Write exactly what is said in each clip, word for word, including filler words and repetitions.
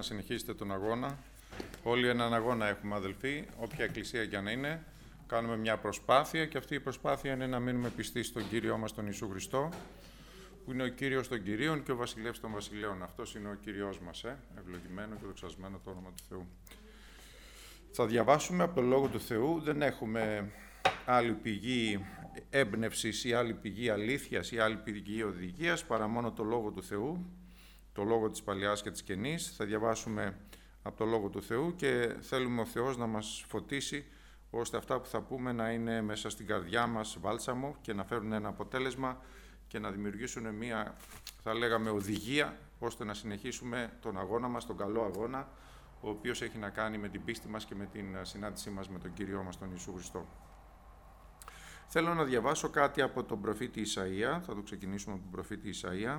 συνεχίσετε τον αγώνα. Όλοι έναν αγώνα έχουμε, αδελφοί, όποια εκκλησία κι αν είναι. Κάνουμε μια προσπάθεια και αυτή η προσπάθεια είναι να μείνουμε πιστοί στον Κύριό μας τον Ιησού Χριστό, που είναι ο Κύριος των Κυρίων και ο Βασιλεύς των Βασιλέων. Αυτός είναι ο Κύριος μας, ε? ευλογημένο και δοξασμένο το όνομα του Θεού. Θα διαβάσουμε από το Λόγο του Θεού. Δεν έχουμε άλλη πηγή έμπνευσης ή άλλη πηγή αλήθειας ή άλλη πηγή οδηγίας, παρά μόνο το Λόγο του Θεού, το Λόγο της Παλαιάς και της Καινής. Θα διαβάσουμε από το Λόγο του Θεού και θέλουμε ο Θεός να μας φωτίσει, ώστε αυτά που θα πούμε να είναι μέσα στην καρδιά μας βάλσαμο και να φέρουν ένα αποτέλεσμα και να δημιουργήσουν μια, θα λέγαμε, οδηγία, ώστε να συνεχίσουμε τον αγώνα μας, τον καλό αγώνα, ο οποίος έχει να κάνει με την πίστη μας και με την συνάντησή μας με τον Κύριό μας τον Ιησού Χριστό. Θέλω να διαβάσω κάτι από τον προφήτη Ισαΐα. Θα το ξεκινήσουμε από τον προφήτη Ισαΐα.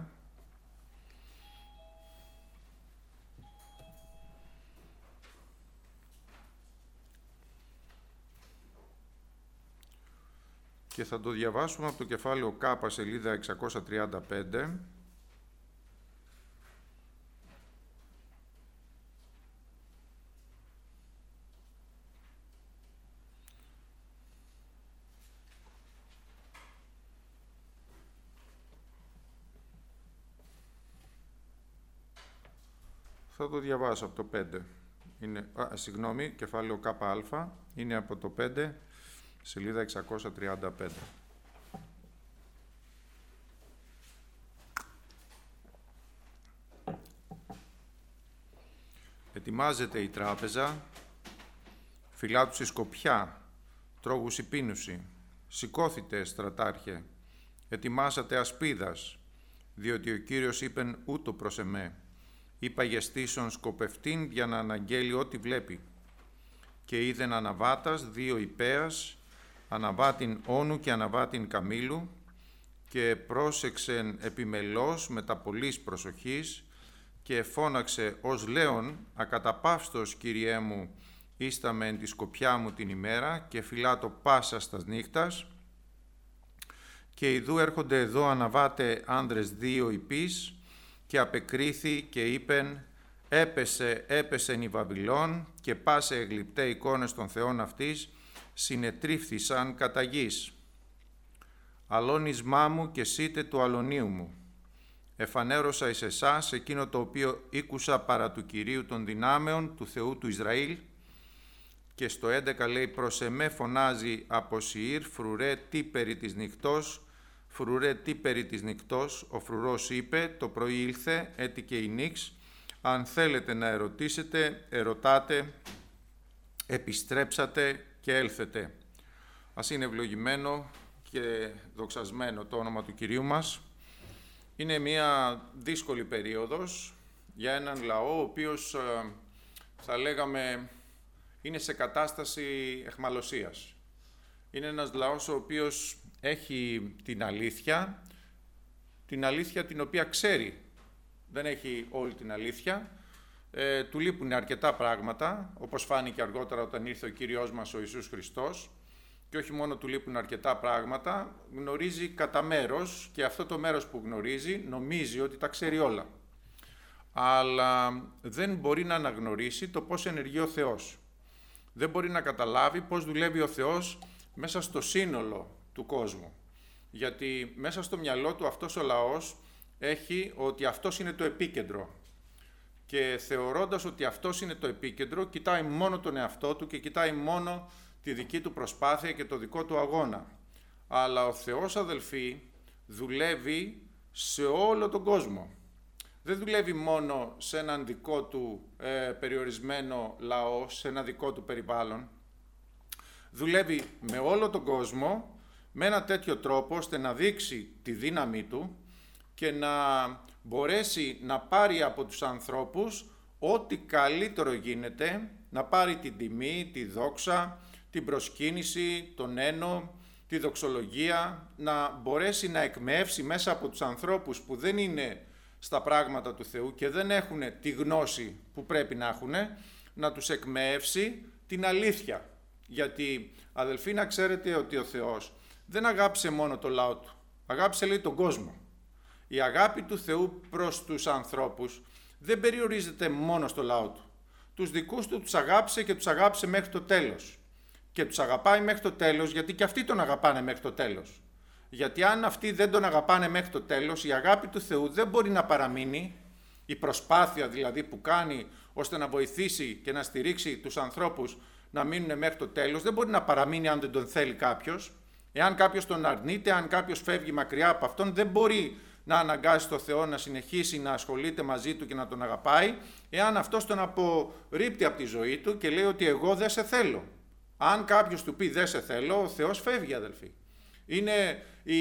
Και θα το διαβάσουμε από το κεφάλαιο Κ, σελίδα εξακόσια τριάντα πέντε. Θα το διαβάσω από το πέντε. Είναι, α, συγγνώμη, κεφάλαιο ΚΑ, είναι από το πέντε, σελίδα εξακόσια τριάντα πέντε. Ετοιμάζεται η τράπεζα, φυλάτους η σκοπιά, τρόγους η πίνουση. Σηκώθητε, στρατάρχε, ετοιμάσατε ασπίδας, διότι ο Κύριος είπεν ούτω προς εμέ. Είπα γεστήσον σκοπευτήν για να αναγγέλει ό,τι βλέπει. Και είδεν αναβάτας δύο υπέας, αναβάτην όνου και αναβάτην καμήλου, και πρόσεξεν επιμελώς με τα πολλής προσοχής, και φώναξε ως λέον, ακαταπαύστος, Κύριέ μου, ίσταμε εν τη σκοπιά μου την ημέρα, και φυλάτω πάσα στας νύχτας. Και ιδού έρχονται εδώ αναβάτε άνδρες δύο υπείς, και απεκρίθη και είπεν, έπεσε, έπεσεν η Βαβυλών και πάσε εγλυπτέ εικόνες των θεών αυτής, συνετρίφθησαν κατά γης. Αλώνισμά μου και σύτε του αλωνίου μου. Εφανέρωσα εις εσάς εκείνο το οποίο ήκουσα παρά του Κυρίου των δυνάμεων, του Θεού του Ισραήλ. Και στο έντεκα λέει, προς εμέ φωνάζει από Σιήρ, φρουρέ τι περί της νυχτός, φρουρέ τι περί της νυχτός, ο φρουρός είπε, το πρωί ήλθε, έτυχε η νύξ, αν θέλετε να ερωτήσετε, ερωτάτε, επιστρέψατε και έλθετε. Ας είναι ευλογημένο και δοξασμένο το όνομα του Κυρίου μας. Είναι μια δύσκολη περίοδος για έναν λαό, ο οποίος θα λέγαμε είναι σε κατάσταση αιχμαλωσίας. Είναι ένας λαός ο οποίος έχει την αλήθεια, την αλήθεια την οποία ξέρει. Δεν έχει όλη την αλήθεια. Ε, του λείπουν αρκετά πράγματα, όπως φάνηκε αργότερα όταν ήρθε ο Κύριος μας ο Ιησούς Χριστός. Και όχι μόνο του λείπουν αρκετά πράγματα, γνωρίζει κατά μέρος, και αυτό το μέρος που γνωρίζει νομίζει ότι τα ξέρει όλα. Αλλά δεν μπορεί να αναγνωρίσει το πώς ενεργεί ο Θεός. Δεν μπορεί να καταλάβει πώς δουλεύει ο Θεός μέσα στο σύνολο του κόσμου. Γιατί μέσα στο μυαλό του αυτός ο λαός έχει ότι αυτός είναι το επίκεντρο. Και θεωρώντας ότι αυτός είναι το επίκεντρο, κοιτάει μόνο τον εαυτό του και κοιτάει μόνο τη δική του προσπάθεια και το δικό του αγώνα. Αλλά ο Θεός, αδελφοί, δουλεύει σε όλο τον κόσμο. Δεν δουλεύει μόνο σε έναν δικό του ε, περιορισμένο λαό, σε ένα δικό του περιβάλλον. Δουλεύει με όλο τον κόσμο, με ένα τέτοιο τρόπο, ώστε να δείξει τη δύναμή του και να μπορέσει να πάρει από τους ανθρώπους ό,τι καλύτερο γίνεται, να πάρει την τιμή, τη δόξα, την προσκύνηση, τον ένο, τη δοξολογία, να μπορέσει να εκμεύσει μέσα από τους ανθρώπους που δεν είναι στα πράγματα του Θεού και δεν έχουν τη γνώση που πρέπει να έχουν, να τους εκμεύσει την αλήθεια. Γιατί, αδελφοί, να ξέρετε ότι ο Θεός δεν αγάπησε μόνο το λαό του, αγάπησε, λέει, τον κόσμο. Η αγάπη του Θεού προς τους ανθρώπους δεν περιορίζεται μόνο στο λαό του. Τους δικούς του τους αγάπησε και τους αγάπησε μέχρι το τέλος. Και τους αγαπάει μέχρι το τέλος, γιατί και αυτοί τον αγαπάνε μέχρι το τέλος. Γιατί αν αυτοί δεν τον αγαπάνε μέχρι το τέλος, η αγάπη του Θεού δεν μπορεί να παραμείνει, η προσπάθεια δηλαδή που κάνει ώστε να βοηθήσει και να στηρίξει τους ανθρώπους να μείνουν μέχρι το τέλος, δεν μπορεί να παραμείνει αν δεν τον θέλει κάποιος. Εάν κάποιος τον αρνείται, αν κάποιος φεύγει μακριά από αυτόν, δεν μπορεί να αναγκάσει τον Θεό να συνεχίσει να ασχολείται μαζί του και να τον αγαπάει, εάν αυτός τον απορρίπτει από τη ζωή του και λέει ότι εγώ δεν σε θέλω. Αν κάποιος του πει δεν σε θέλω, ο Θεός φεύγει, αδελφοί. Είναι η,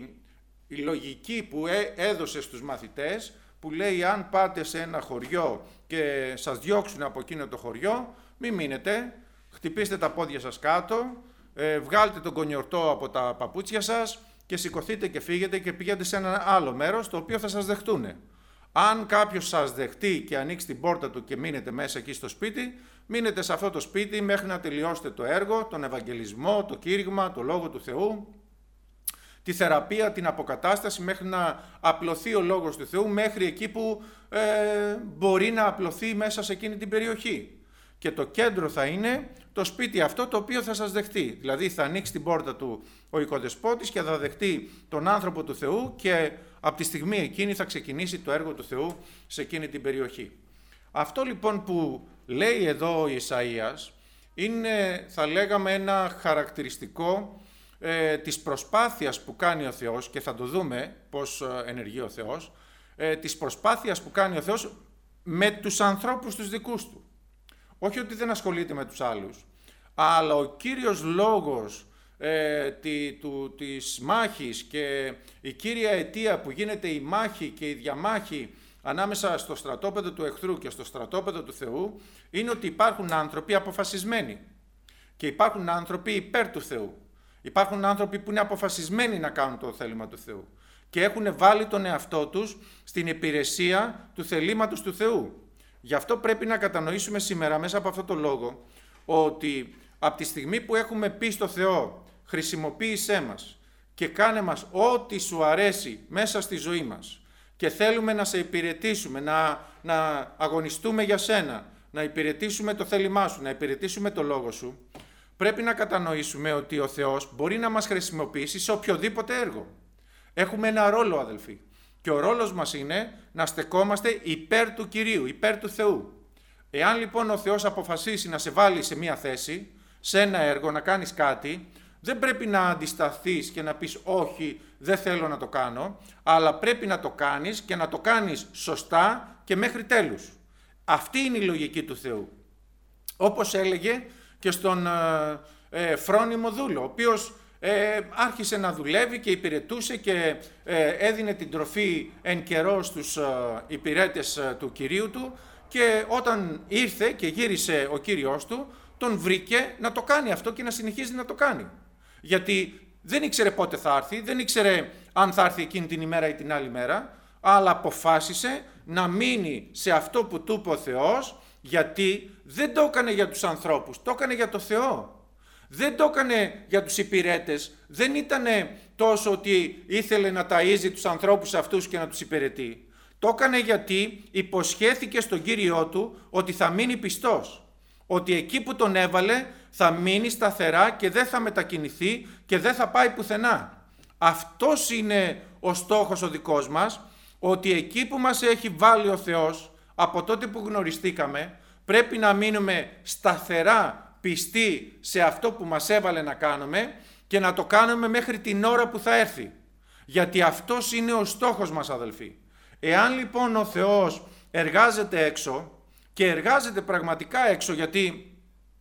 η λογική που έ, έδωσε στους μαθητές, που λέει αν πάτε σε ένα χωριό και σας διώξουν από εκείνο το χωριό, μην μείνετε, χτυπήστε τα πόδια σας κάτω, ε, βγάλτε τον κονιορτό από τα παπούτσια σας και σηκωθείτε και φύγετε και πηγαίνετε σε ένα άλλο μέρος το οποίο θα σας δεχτούνε. Αν κάποιος σας δεχτεί και ανοίξει την πόρτα του και μείνετε μέσα εκεί στο σπίτι, μείνετε σε αυτό το σπίτι μέχρι να τελειώσετε το έργο, τον Ευαγγελισμό, το κήρυγμα, το Λόγο του Θεού, τη θεραπεία, την αποκατάσταση, μέχρι να απλωθεί ο Λόγος του Θεού, μέχρι εκεί που ε, μπορεί να απλωθεί μέσα σε εκείνη την περιοχή. Και το κέντρο θα είναι το σπίτι αυτό το οποίο θα σας δεχτεί. Δηλαδή θα ανοίξει την πόρτα του ο οικοδεσπότης και θα δεχτεί τον άνθρωπο του Θεού και από τη στιγμή εκείνη θα ξεκινήσει το έργο του Θεού σε εκείνη την περιοχή. Αυτό λοιπόν που λέει εδώ ο Ισαΐας είναι, θα λέγαμε, ένα χαρακτηριστικό ε, της προσπάθειας που κάνει ο Θεός, και θα το δούμε πώς ενεργεί ο Θεός, ε, της προσπάθειας που κάνει ο Θεός με τους ανθρώπους τους δικούς του. Όχι ότι δεν ασχολείται με τους άλλους, αλλά ο κύριος λόγος ε, τη, του, της μάχης και η κύρια αιτία που γίνεται η μάχη και η διαμάχη ανάμεσα στο στρατόπεδο του εχθρού και στο στρατόπεδο του Θεού είναι ότι υπάρχουν άνθρωποι αποφασισμένοι και υπάρχουν άνθρωποι υπέρ του Θεού. Υπάρχουν άνθρωποι που είναι αποφασισμένοι να κάνουν το θέλημα του Θεού και έχουν βάλει τον εαυτό τους στην υπηρεσία του θελήματος του Θεού. Γι' αυτό πρέπει να κατανοήσουμε σήμερα μέσα από αυτό το λόγο ότι από τη στιγμή που έχουμε πει στο Θεό χρησιμοποίησέ μας και κάνε μας ό,τι σου αρέσει μέσα στη ζωή μας και θέλουμε να σε υπηρετήσουμε, να, να αγωνιστούμε για σένα, να υπηρετήσουμε το θέλημά σου, να υπηρετήσουμε το λόγο σου, πρέπει να κατανοήσουμε ότι ο Θεός μπορεί να μας χρησιμοποιήσει σε οποιοδήποτε έργο. Έχουμε ένα ρόλο, αδελφοί. Και ο ρόλος μας είναι να στεκόμαστε υπέρ του Κυρίου, υπέρ του Θεού. Εάν λοιπόν ο Θεός αποφασίσει να σε βάλει σε μία θέση, σε ένα έργο, να κάνεις κάτι, δεν πρέπει να αντισταθείς και να πεις όχι, δεν θέλω να το κάνω, αλλά πρέπει να το κάνεις και να το κάνεις σωστά και μέχρι τέλους. Αυτή είναι η λογική του Θεού. Όπως έλεγε και στον ε, ε, φρόνιμο δούλο, ο οποίος Ε, άρχισε να δουλεύει και υπηρετούσε και ε, έδινε την τροφή εν καιρό στους ε, υπηρέτες ε, του Κυρίου του, και όταν ήρθε και γύρισε ο Κύριος του, τον βρήκε να το κάνει αυτό και να συνεχίζει να το κάνει. Γιατί δεν ήξερε πότε θα έρθει, δεν ήξερε αν θα έρθει εκείνη την ημέρα ή την άλλη μέρα, αλλά αποφάσισε να μείνει σε αυτό που του είπε ο Θεός, γιατί δεν το έκανε για τους ανθρώπους, το έκανε για το Θεό. Δεν το έκανε για τους υπηρέτες, δεν ήταν τόσο ότι ήθελε να ταΐζει τους ανθρώπους αυτούς και να τους υπηρετεί. Το έκανε γιατί υποσχέθηκε στον Κύριό του ότι θα μείνει πιστός. Ότι εκεί που τον έβαλε θα μείνει σταθερά και δεν θα μετακινηθεί και δεν θα πάει πουθενά. Αυτός είναι ο στόχος ο δικός μας, ότι εκεί που μας έχει βάλει ο Θεός από τότε που γνωριστήκαμε πρέπει να μείνουμε σταθερά πιστοί σε αυτό που μας έβαλε να κάνουμε και να το κάνουμε μέχρι την ώρα που θα έρθει. Γιατί αυτός είναι ο στόχος μας, αδελφοί. Εάν λοιπόν ο Θεός εργάζεται έξω και εργάζεται πραγματικά έξω, γιατί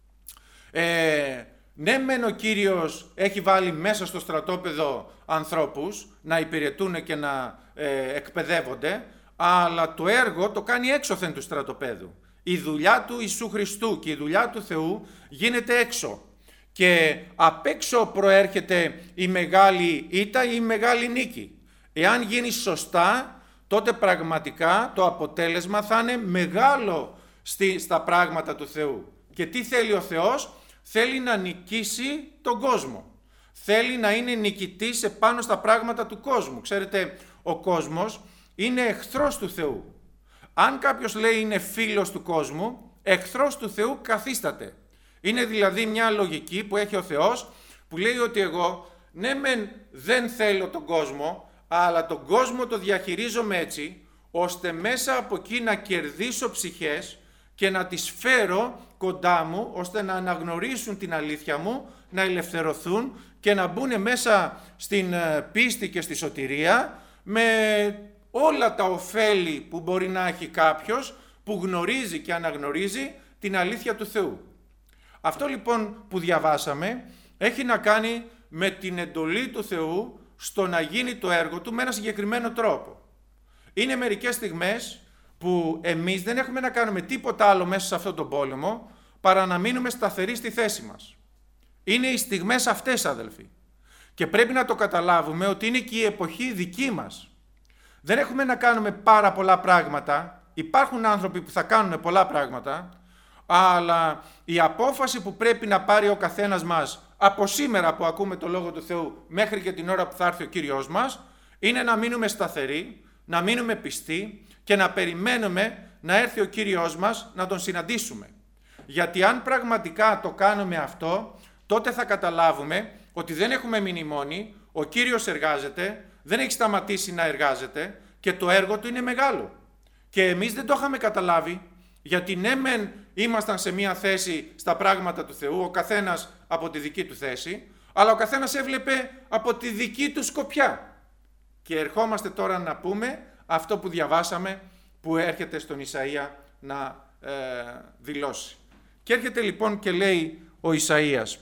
ε, ναι μεν ο Κύριος έχει βάλει μέσα στο στρατόπεδο ανθρώπους να υπηρετούν και να ε, εκπαιδεύονται, αλλά το έργο το κάνει έξωθεν του στρατοπέδου. Η δουλειά του Ιησού Χριστού και η δουλειά του Θεού γίνεται έξω. Και απ' έξω προέρχεται η μεγάλη ήττα ή η μεγάλη νίκη. Εάν γίνει σωστά, τότε πραγματικά το αποτέλεσμα θα είναι μεγάλο στη, στα πράγματα του Θεού. Και τι θέλει ο Θεός? Θέλει να νικήσει τον κόσμο. Θέλει να είναι νικητής επάνω στα πράγματα του κόσμου. Ξέρετε, ο κόσμος είναι εχθρός του Θεού. Αν κάποιος λέει είναι φίλος του κόσμου, εχθρός του Θεού καθίσταται. Είναι δηλαδή μια λογική που έχει ο Θεός, που λέει ότι εγώ, ναι μεν δεν θέλω τον κόσμο, αλλά τον κόσμο το διαχειρίζομαι έτσι, ώστε μέσα από εκεί να κερδίσω ψυχές και να τις φέρω κοντά μου, ώστε να αναγνωρίσουν την αλήθεια μου, να ελευθερωθούν και να μπουν μέσα στην πίστη και στη σωτηρία με όλα τα ωφέλη που μπορεί να έχει κάποιος που γνωρίζει και αναγνωρίζει την αλήθεια του Θεού. Αυτό λοιπόν που διαβάσαμε έχει να κάνει με την εντολή του Θεού στο να γίνει το έργο του με ένα συγκεκριμένο τρόπο. Είναι μερικές στιγμές που εμείς δεν έχουμε να κάνουμε τίποτα άλλο μέσα σε αυτόν τον πόλεμο παρά να μείνουμε σταθεροί στη θέση μας. Είναι οι στιγμές αυτές, αδελφοί. Και πρέπει να το καταλάβουμε ότι είναι και η εποχή δική μας. Δεν έχουμε να κάνουμε πάρα πολλά πράγματα. Υπάρχουν άνθρωποι που θα κάνουν πολλά πράγματα, αλλά η απόφαση που πρέπει να πάρει ο καθένας μας από σήμερα που ακούμε το Λόγο του Θεού μέχρι και την ώρα που θα έρθει ο Κύριος μας, είναι να μείνουμε σταθεροί, να μείνουμε πιστοί και να περιμένουμε να έρθει ο Κύριος μας να τον συναντήσουμε. Γιατί αν πραγματικά το κάνουμε αυτό, τότε θα καταλάβουμε ότι δεν έχουμε μείνει μόνοι, ο Κύριος εργάζεται, δεν έχει σταματήσει να εργάζεται και το έργο του είναι μεγάλο. Και εμείς δεν το είχαμε καταλάβει, γιατί ναι μεν ήμασταν σε μια θέση στα πράγματα του Θεού, ο καθένας από τη δική του θέση, αλλά ο καθένας έβλεπε από τη δική του σκοπιά. Και ερχόμαστε τώρα να πούμε αυτό που διαβάσαμε, που έρχεται στον Ισαΐα να ε, δηλώσει. Και έρχεται λοιπόν και λέει ο Ισαΐας,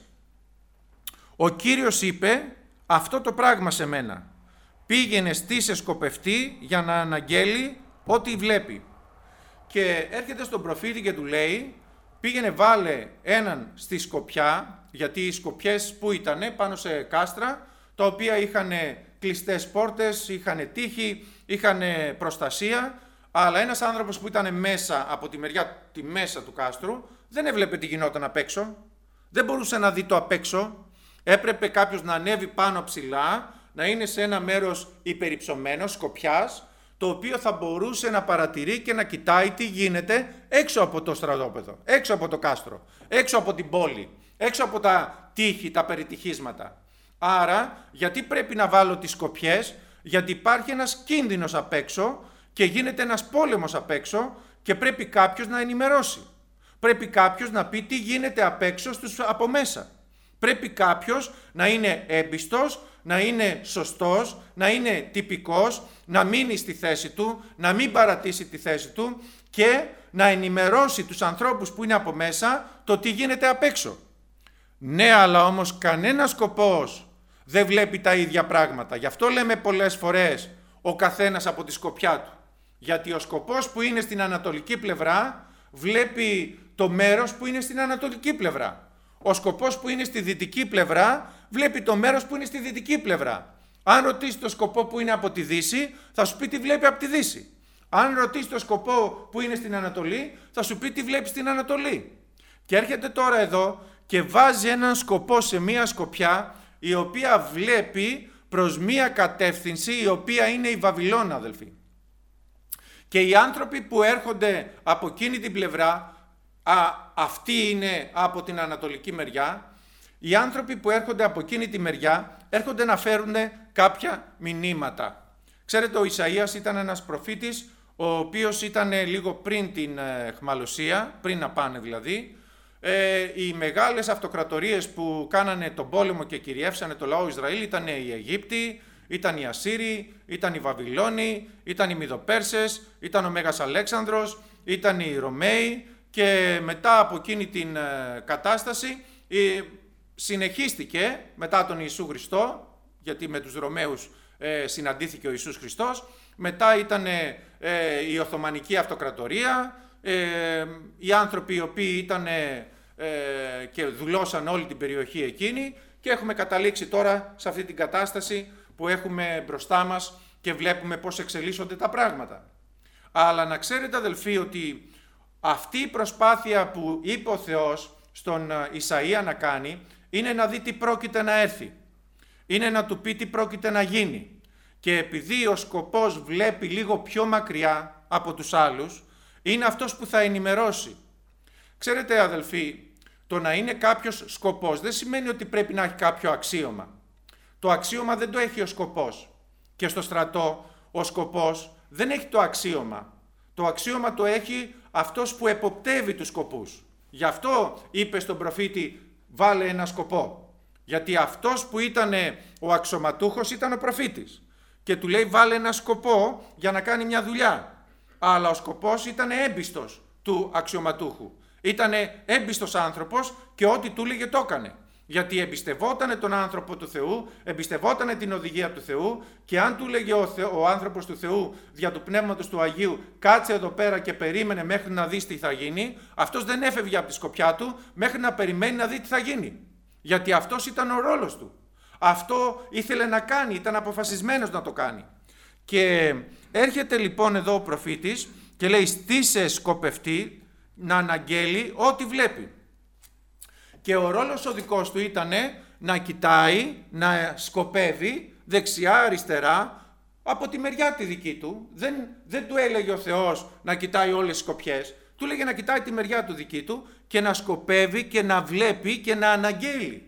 ο Κύριος είπε αυτό το πράγμα σε μένα, πήγαινε στήσε σκοπευτή για να αναγγέλει ό,τι βλέπει. Και έρχεται στον προφήτη και του λέει, πήγαινε βάλε έναν στη σκοπιά, γιατί οι σκοπιές που ήτανε πάνω σε κάστρα, τα οποία είχαν κλειστές πόρτες, είχαν τείχη, είχαν προστασία, αλλά ένας άνθρωπος που ήταν μέσα από τη μεριά τη μέσα του κάστρου, δεν έβλεπε τι γινόταν απ' έξω, δεν μπορούσε να δει το απ' έξω, έπρεπε κάποιος να ανέβει πάνω ψηλά, να είναι σε ένα μέρος υπερυψωμένο, σκοπιάς, το οποίο θα μπορούσε να παρατηρεί και να κοιτάει τι γίνεται έξω από το στρατόπεδο, έξω από το κάστρο, έξω από την πόλη, έξω από τα τείχη, τα περιτυχίσματα. Άρα, γιατί πρέπει να βάλω τις σκοπιές, γιατί υπάρχει ένας κίνδυνος απ' έξω και γίνεται ένας πόλεμος απ' έξω και πρέπει κάποιος να ενημερώσει. Πρέπει κάποιος να πει τι γίνεται απ' έξω στους από μέσα. Πρέπει κάποιος να είναι έμπιστος, να είναι σωστός, να είναι τυπικός, να μείνει στη θέση του, να μην παρατήσει τη θέση του και να ενημερώσει τους ανθρώπους που είναι από μέσα το τι γίνεται απ' έξω. Ναι, αλλά όμως κανένας σκοπός δεν βλέπει τα ίδια πράγματα. Γι' αυτό λέμε πολλές φορές ο καθένας από τη σκοπιά του. Γιατί ο σκοπός που είναι στην ανατολική πλευρά βλέπει το μέρος που είναι στην ανατολική πλευρά. Ο σκοπός που είναι στη δυτική πλευρά βλέπει το μέρος που είναι στη δυτική πλευρά. Αν ρωτήσει το σκοπό που είναι από τη Δύση, θα σου πει τι βλέπει από τη Δύση. Αν ρωτήσει το σκοπό που είναι στην Ανατολή, θα σου πει τι βλέπει στην Ανατολή. Και έρχεται τώρα εδώ και βάζει έναν σκοπό σε μία σκοπιά, η οποία βλέπει προς μία κατεύθυνση, η οποία είναι η Βαβυλώνα, αδελφοί. Και οι άνθρωποι που έρχονται από εκείνη την πλευρά, α, αυτή είναι από την ανατολική μεριά, οι άνθρωποι που έρχονται από εκείνη τη μεριά έρχονται να φέρουν κάποια μηνύματα. Ξέρετε, ο Ισαΐας ήταν ένας προφήτης, ο οποίος ήταν λίγο πριν την αιχμαλωσία, πριν να πάνε δηλαδή. Ε, οι μεγάλες αυτοκρατορίες που κάνανε τον πόλεμο και κυριεύσανε το λαό Ισραήλ ήταν οι Αιγύπτιοι, ήταν οι Ασσύριοι, ήταν οι Βαβυλώνοι, ήταν οι Μηδοπέρσες, ήταν ο Μέγας Αλέξανδρος, ήταν οι Ρωμαίοι και μετά από εκείνη την ε, κατάσταση ε, συνεχίστηκε μετά τον Ιησού Χριστό, γιατί με τους Ρωμαίους ε, συναντήθηκε ο Ιησούς Χριστός, μετά ήταν ε, η Οθωμανική Αυτοκρατορία, ε, οι άνθρωποι οι οποίοι ήταν ε, και δουλώσαν όλη την περιοχή εκείνη και έχουμε καταλήξει τώρα σε αυτή την κατάσταση που έχουμε μπροστά μας και βλέπουμε πώς εξελίσσονται τα πράγματα. Αλλά να ξέρετε, αδελφοί, ότι αυτή η προσπάθεια που είπε ο Θεός στον Ισαΐα να κάνει είναι να δει τι πρόκειται να έρθει. Είναι να του πει τι πρόκειται να γίνει. και επειδή ο σκοπός βλέπει λίγο πιο μακριά από τους άλλους, είναι αυτός που θα ενημερώσει. Ξέρετε αδελφοί, το να είναι κάποιος σκοπός δεν σημαίνει ότι πρέπει να έχει κάποιο αξίωμα. Το αξίωμα δεν το έχει ο σκοπός. Και στο στρατό ο σκοπός δεν έχει το αξίωμα. Το αξίωμα το έχει αυτός που εποπτεύει τους σκοπούς. Γι' αυτό είπε στον προφήτη, βάλε ένα σκοπό. Γιατί αυτός που ήταν ο αξιωματούχος ήταν ο προφήτης. Και του λέει βάλε ένα σκοπό για να κάνει μια δουλειά. Αλλά ο σκοπός ήταν έμπιστος του αξιωματούχου. Ήταν έμπιστος άνθρωπος και ό,τι του έλεγε το έκανε. Γιατί εμπιστευότανε τον άνθρωπο του Θεού, εμπιστευότανε την οδηγία του Θεού και αν του έλεγε ο, Θεό, ο άνθρωπος του Θεού δια του Πνεύματος του Αγίου κάτσε εδώ πέρα και περίμενε μέχρι να δεις τι θα γίνει, αυτός δεν έφευγε από τη σκοπιά του μέχρι να περιμένει να δει τι θα γίνει. Γιατί αυτός ήταν ο ρόλος του. Αυτό ήθελε να κάνει, ήταν αποφασισμένος να το κάνει. Και έρχεται λοιπόν εδώ ο προφήτης και λέει στήσε σκοπευτή να αναγγέλει ό,τι βλέπει. Και ο ρόλος ο δικός του ήταν να κοιτάει, να σκοπεύει δεξιά, αριστερά, από τη μεριά τη δική του. Δεν, δεν του έλεγε ο Θεός να κοιτάει όλες τις σκοπιές. Του έλεγε να κοιτάει τη μεριά του δική του και να σκοπεύει και να βλέπει και να αναγγέλει.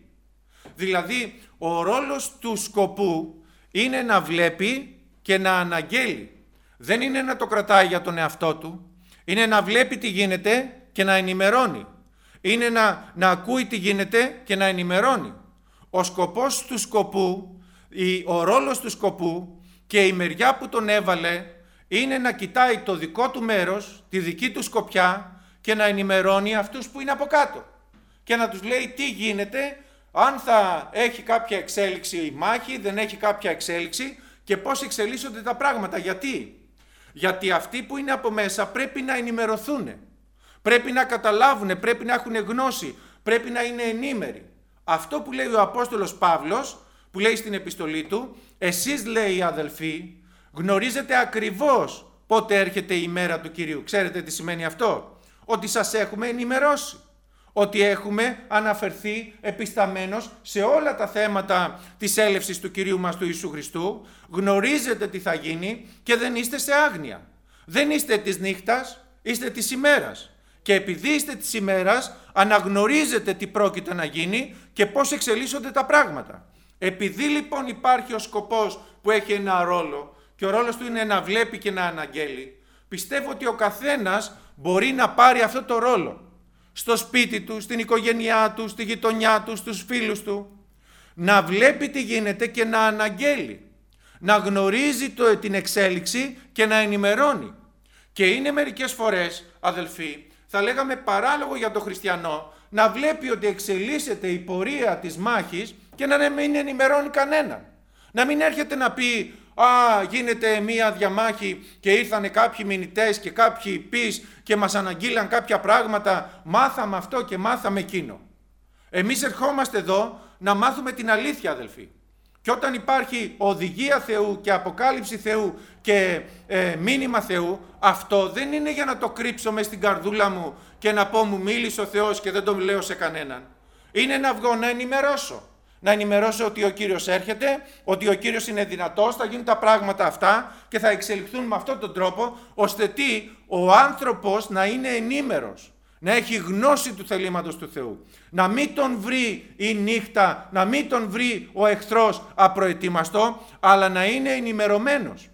Δηλαδή, ο ρόλος του σκοπού είναι να βλέπει και να αναγγέλει. Δεν είναι να το κρατάει για τον εαυτό του. Είναι να βλέπει τι γίνεται και να ενημερώνει. Είναι να, να ακούει τι γίνεται και να ενημερώνει. Ο σκοπός του σκοπού, η, ο ρόλος του σκοπού και η μεριά που τον έβαλε είναι να κοιτάει το δικό του μέρος, τη δική του σκοπιά και να ενημερώνει αυτούς που είναι από κάτω. Και να τους λέει τι γίνεται, αν θα έχει κάποια εξέλιξη η μάχη, δεν έχει κάποια εξέλιξη και πώς εξελίσσονται τα πράγματα. Γιατί? Γιατί αυτοί που είναι από μέσα πρέπει να ενημερωθούν. Πρέπει να καταλάβουν, πρέπει να έχουν γνώση, πρέπει να είναι ενήμεροι. Αυτό που λέει ο Απόστολος Παύλος, που λέει στην επιστολή του, εσείς λέει αδελφοί, γνωρίζετε ακριβώς πότε έρχεται η μέρα του Κυρίου. Ξέρετε τι σημαίνει αυτό? Ότι σας έχουμε ενημερώσει. Ότι έχουμε αναφερθεί επισταμένος σε όλα τα θέματα της έλευσης του Κυρίου μας του Ιησού Χριστού. Γνωρίζετε τι θα γίνει και δεν είστε σε άγνοια. Δεν είστε της νύχτας, είστε της ημέρας. Και επειδή είστε της ημέρας, αναγνωρίζετε τι πρόκειται να γίνει και πώς εξελίσσονται τα πράγματα. Επειδή λοιπόν υπάρχει ο σκοπός που έχει ένα ρόλο και ο ρόλος του είναι να βλέπει και να αναγγέλει, πιστεύω ότι ο καθένας μπορεί να πάρει αυτό το ρόλο. Στο σπίτι του, στην οικογένειά του, στη γειτονιά του, στους φίλους του. Να βλέπει τι γίνεται και να αναγγέλει. Να γνωρίζει το, την εξέλιξη και να ενημερώνει. Και είναι μερικές φορές, αδελφοί, θα λέγαμε παράλογο για τον χριστιανό να βλέπει ότι εξελίσσεται η πορεία της μάχης και να μην ενημερώνει κανέναν. Να μην έρχεται να πει «Α, γίνεται μία διαμάχη και ήρθανε κάποιοι μηνυτές και κάποιοι πεις και μας αναγγείλαν κάποια πράγματα, μάθαμε αυτό και μάθαμε εκείνο». Εμείς ερχόμαστε εδώ να μάθουμε την αλήθεια, αδελφοί. Και όταν υπάρχει οδηγία Θεού και αποκάλυψη Θεού και ε, μήνυμα Θεού, αυτό δεν είναι για να το κρύψω μες στην καρδούλα μου και να πω μου μίλησε ο Θεός και δεν το λέω σε κανέναν. Είναι να βγω να ενημερώσω. Να ενημερώσω ότι ο Κύριος έρχεται, ότι ο Κύριος είναι δυνατός, θα γίνουν τα πράγματα αυτά και θα εξελιχθούν με αυτόν τον τρόπο, ώστε τι, ο άνθρωπος να είναι ενήμερος. Να έχει γνώση του θελήματος του Θεού. Να μην τον βρει η νύχτα, να μην τον βρει ο εχθρός απροετοιμαστό, αλλά να είναι ενημερωμένος.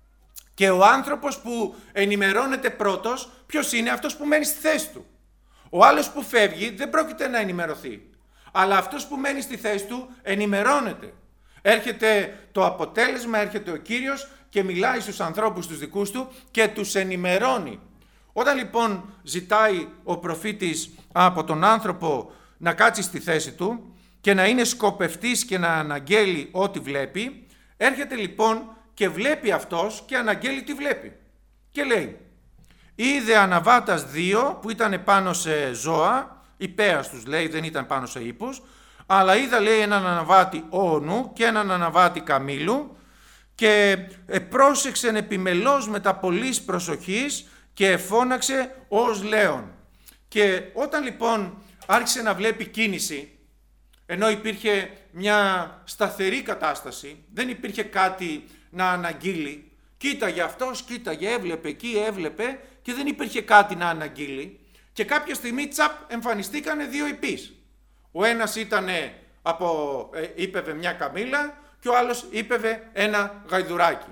Και ο άνθρωπος που ενημερώνεται πρώτος, ποιος είναι? Αυτός που μένει στη θέση του. Ο άλλος που φεύγει δεν πρόκειται να ενημερωθεί. Αλλά αυτός που μένει στη θέση του ενημερώνεται. Έρχεται το αποτέλεσμα, έρχεται ο Κύριος και μιλάει στους ανθρώπους τους δικούς του και τους ενημερώνει. Όταν λοιπόν ζητάει ο προφήτης από τον άνθρωπο να κάτσει στη θέση του και να είναι σκοπευτής και να αναγγέλει ό,τι βλέπει, έρχεται λοιπόν και βλέπει αυτός και αναγγέλει τι βλέπει. Και λέει, είδε αναβάτας δύο που ήταν πάνω σε ζώα, υπέας τους λέει, δεν ήταν πάνω σε ύπους, αλλά είδα λέει έναν αναβάτη όνου και έναν αναβάτη καμήλου και πρόσεξεν επιμελώς με τα πολλής προσοχής και εφώναξε ως λέον. Και όταν λοιπόν άρχισε να βλέπει κίνηση, ενώ υπήρχε μια σταθερή κατάσταση, δεν υπήρχε κάτι να αναγγείλει. Κοίταγε αυτός, κοίταγε, έβλεπε εκεί, έβλεπε και δεν υπήρχε κάτι να αναγγείλει. Και κάποια στιγμή τσαπ εμφανιστήκανε δύο ιππείς. Ο ένας ήταν από, ε, ήπευε μια καμήλα και ο άλλος ήπευε ένα γαϊδουράκι.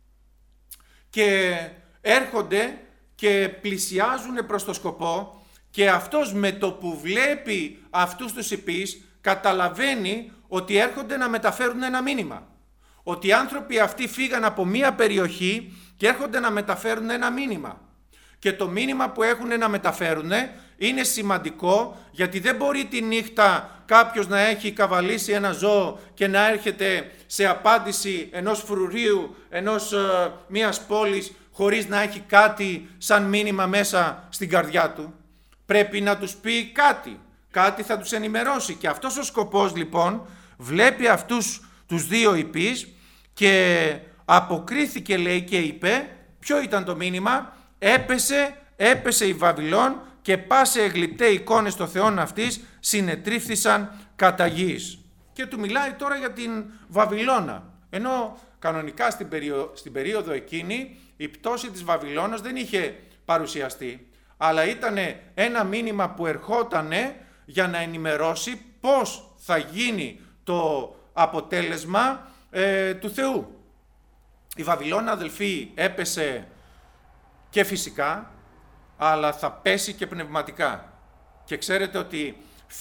Και έρχονται και πλησιάζουν προς το σκοπό και αυτός με το που βλέπει αυτούς τους ιππείς καταλαβαίνει ότι έρχονται να μεταφέρουν ένα μήνυμα. Ότι οι άνθρωποι αυτοί φύγαν από μία περιοχή και έρχονται να μεταφέρουν ένα μήνυμα. Και το μήνυμα που έχουν να μεταφέρουν είναι σημαντικό, γιατί δεν μπορεί τη νύχτα κάποιος να έχει καβαλήσει ένα ζώο και να έρχεται σε απάντηση ενός φρουρίου, ενός ε, μιας πόλης, χωρίς να έχει κάτι σαν μήνυμα μέσα στην καρδιά του. Πρέπει να τους πει κάτι, κάτι θα τους ενημερώσει. Και αυτός ο σκοπός λοιπόν βλέπει αυτούς τους δύο ιππείς και αποκρίθηκε, λέει, και είπε, ποιο ήταν το μήνυμα? Έπεσε, έπεσε η Βαβυλών και πάσε εγλυπτέ εικόνες των θεών αυτής συνετρίφθησαν κατά γης. Και του μιλάει τώρα για την Βαβυλώνα. Ενώ κανονικά στην, περίοδο, στην περίοδο εκείνη η πτώση της Βαβυλώνας δεν είχε παρουσιαστεί, αλλά ήταν ένα μήνυμα που ερχότανε για να ενημερώσει πώς θα γίνει το αποτέλεσμα ε, του Θεού. Η Βαβυλώνα, αδελφοί, έπεσε και φυσικά, αλλά θα πέσει και πνευματικά. Και ξέρετε ότι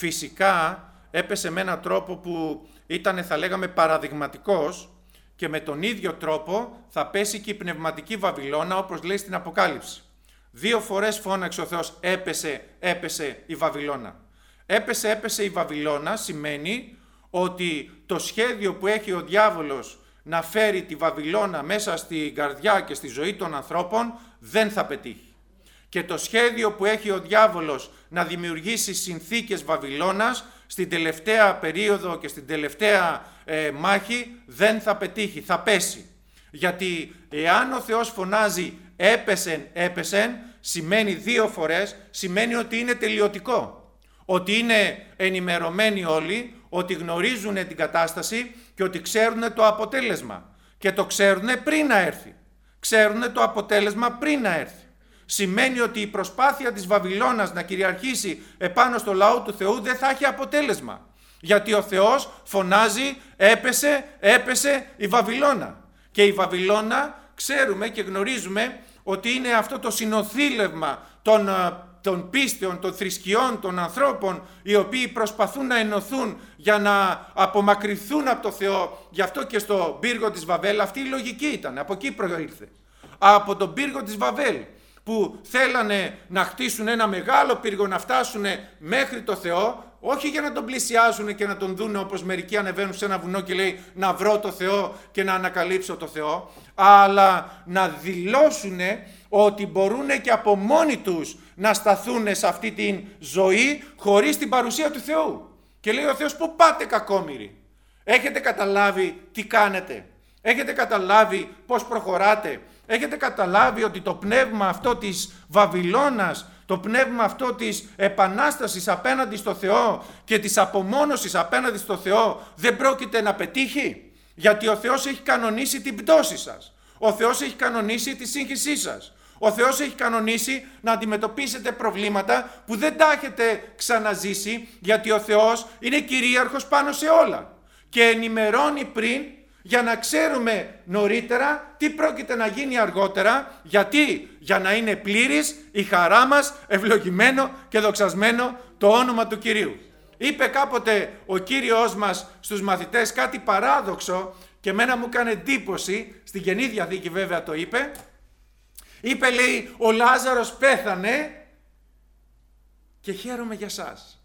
φυσικά έπεσε με έναν τρόπο που ήταν, θα λέγαμε, παραδειγματικός, και με τον ίδιο τρόπο θα πέσει και η πνευματική Βαβυλώνα, όπως λέει στην Αποκάλυψη. Δύο φορές φώναξε ο Θεός, έπεσε, έπεσε η Βαβυλώνα. Έπεσε, έπεσε η Βαβυλώνα σημαίνει ότι το σχέδιο που έχει ο διάβολος να φέρει τη Βαβυλώνα μέσα στην καρδιά και στη ζωή των ανθρώπων δεν θα πετύχει. Και το σχέδιο που έχει ο διάβολος να δημιουργήσει συνθήκες Βαβυλώνας στην τελευταία περίοδο και στην τελευταία ε, μάχη δεν θα πετύχει, θα πέσει. Γιατί εάν ο Θεός φωνάζει έπεσεν, έπεσεν, σημαίνει δύο φορές, σημαίνει ότι είναι τελειωτικό. Ότι είναι ενημερωμένοι όλοι, ότι γνωρίζουν την κατάσταση και ότι ξέρουν το αποτέλεσμα. Και το ξέρουν πριν να έρθει. Ξέρουν το αποτέλεσμα πριν να έρθει. Σημαίνει ότι η προσπάθεια της Βαβυλώνας να κυριαρχήσει επάνω στο λαό του Θεού δεν θα έχει αποτέλεσμα. Γιατί ο Θεός φωνάζει έπεσε, έπεσε η Βαβυλώνα. Και η Βαβυλώνα ξέρουμε και γνωρίζουμε ότι είναι αυτό το συνοθήλευμα των, των πίστεων, των θρησκειών, των ανθρώπων, οι οποίοι προσπαθούν να ενωθούν για να απομακρυνθούν από το Θεό. Γι' αυτό και στο πύργο της Βαβέλ αυτή η λογική ήταν, από εκεί προήλθε. Από τον πύργο της Βαβέλ, που θέλανε να χτίσουν ένα μεγάλο πύργο, να φτάσουν μέχρι το Θεό, όχι για να τον πλησιάσουν και να τον δουν όπως μερικοί ανεβαίνουν σε ένα βουνό και λέει να βρω το Θεό και να ανακαλύψω το Θεό, αλλά να δηλώσουν ότι μπορούν και από μόνοι τους να σταθούν σε αυτή τη ζωή χωρίς την παρουσία του Θεού. Και λέει ο Θεός, πού πάτε κακόμοιροι? Έχετε καταλάβει τι κάνετε? Έχετε καταλάβει πώς προχωράτε? Έχετε καταλάβει ότι το πνεύμα αυτό της Βαβυλώνας, το πνεύμα αυτό της επανάστασης απέναντι στο Θεό και της απομόνωσης απέναντι στο Θεό δεν πρόκειται να πετύχει? Γιατί ο Θεός έχει κανονίσει την πτώση σας. Ο Θεός έχει κανονίσει τη σύγχυσή σας. Ο Θεός έχει κανονίσει να αντιμετωπίσετε προβλήματα που δεν τα έχετε ξαναζήσει, γιατί ο Θεός είναι κυρίαρχος πάνω σε όλα και ενημερώνει πριν, για να ξέρουμε νωρίτερα τι πρόκειται να γίνει αργότερα. Γιατί? Για να είναι πλήρης η χαρά μας, ευλογημένο και δοξασμένο το όνομα του Κυρίου. Είπε κάποτε ο Κύριος μας στους μαθητές κάτι παράδοξο και εμένα μου έκανε εντύπωση, στην Καινή Διαθήκη βέβαια το είπε. Είπε, λέει, ο Λάζαρος πέθανε και χαίρομαι για σας.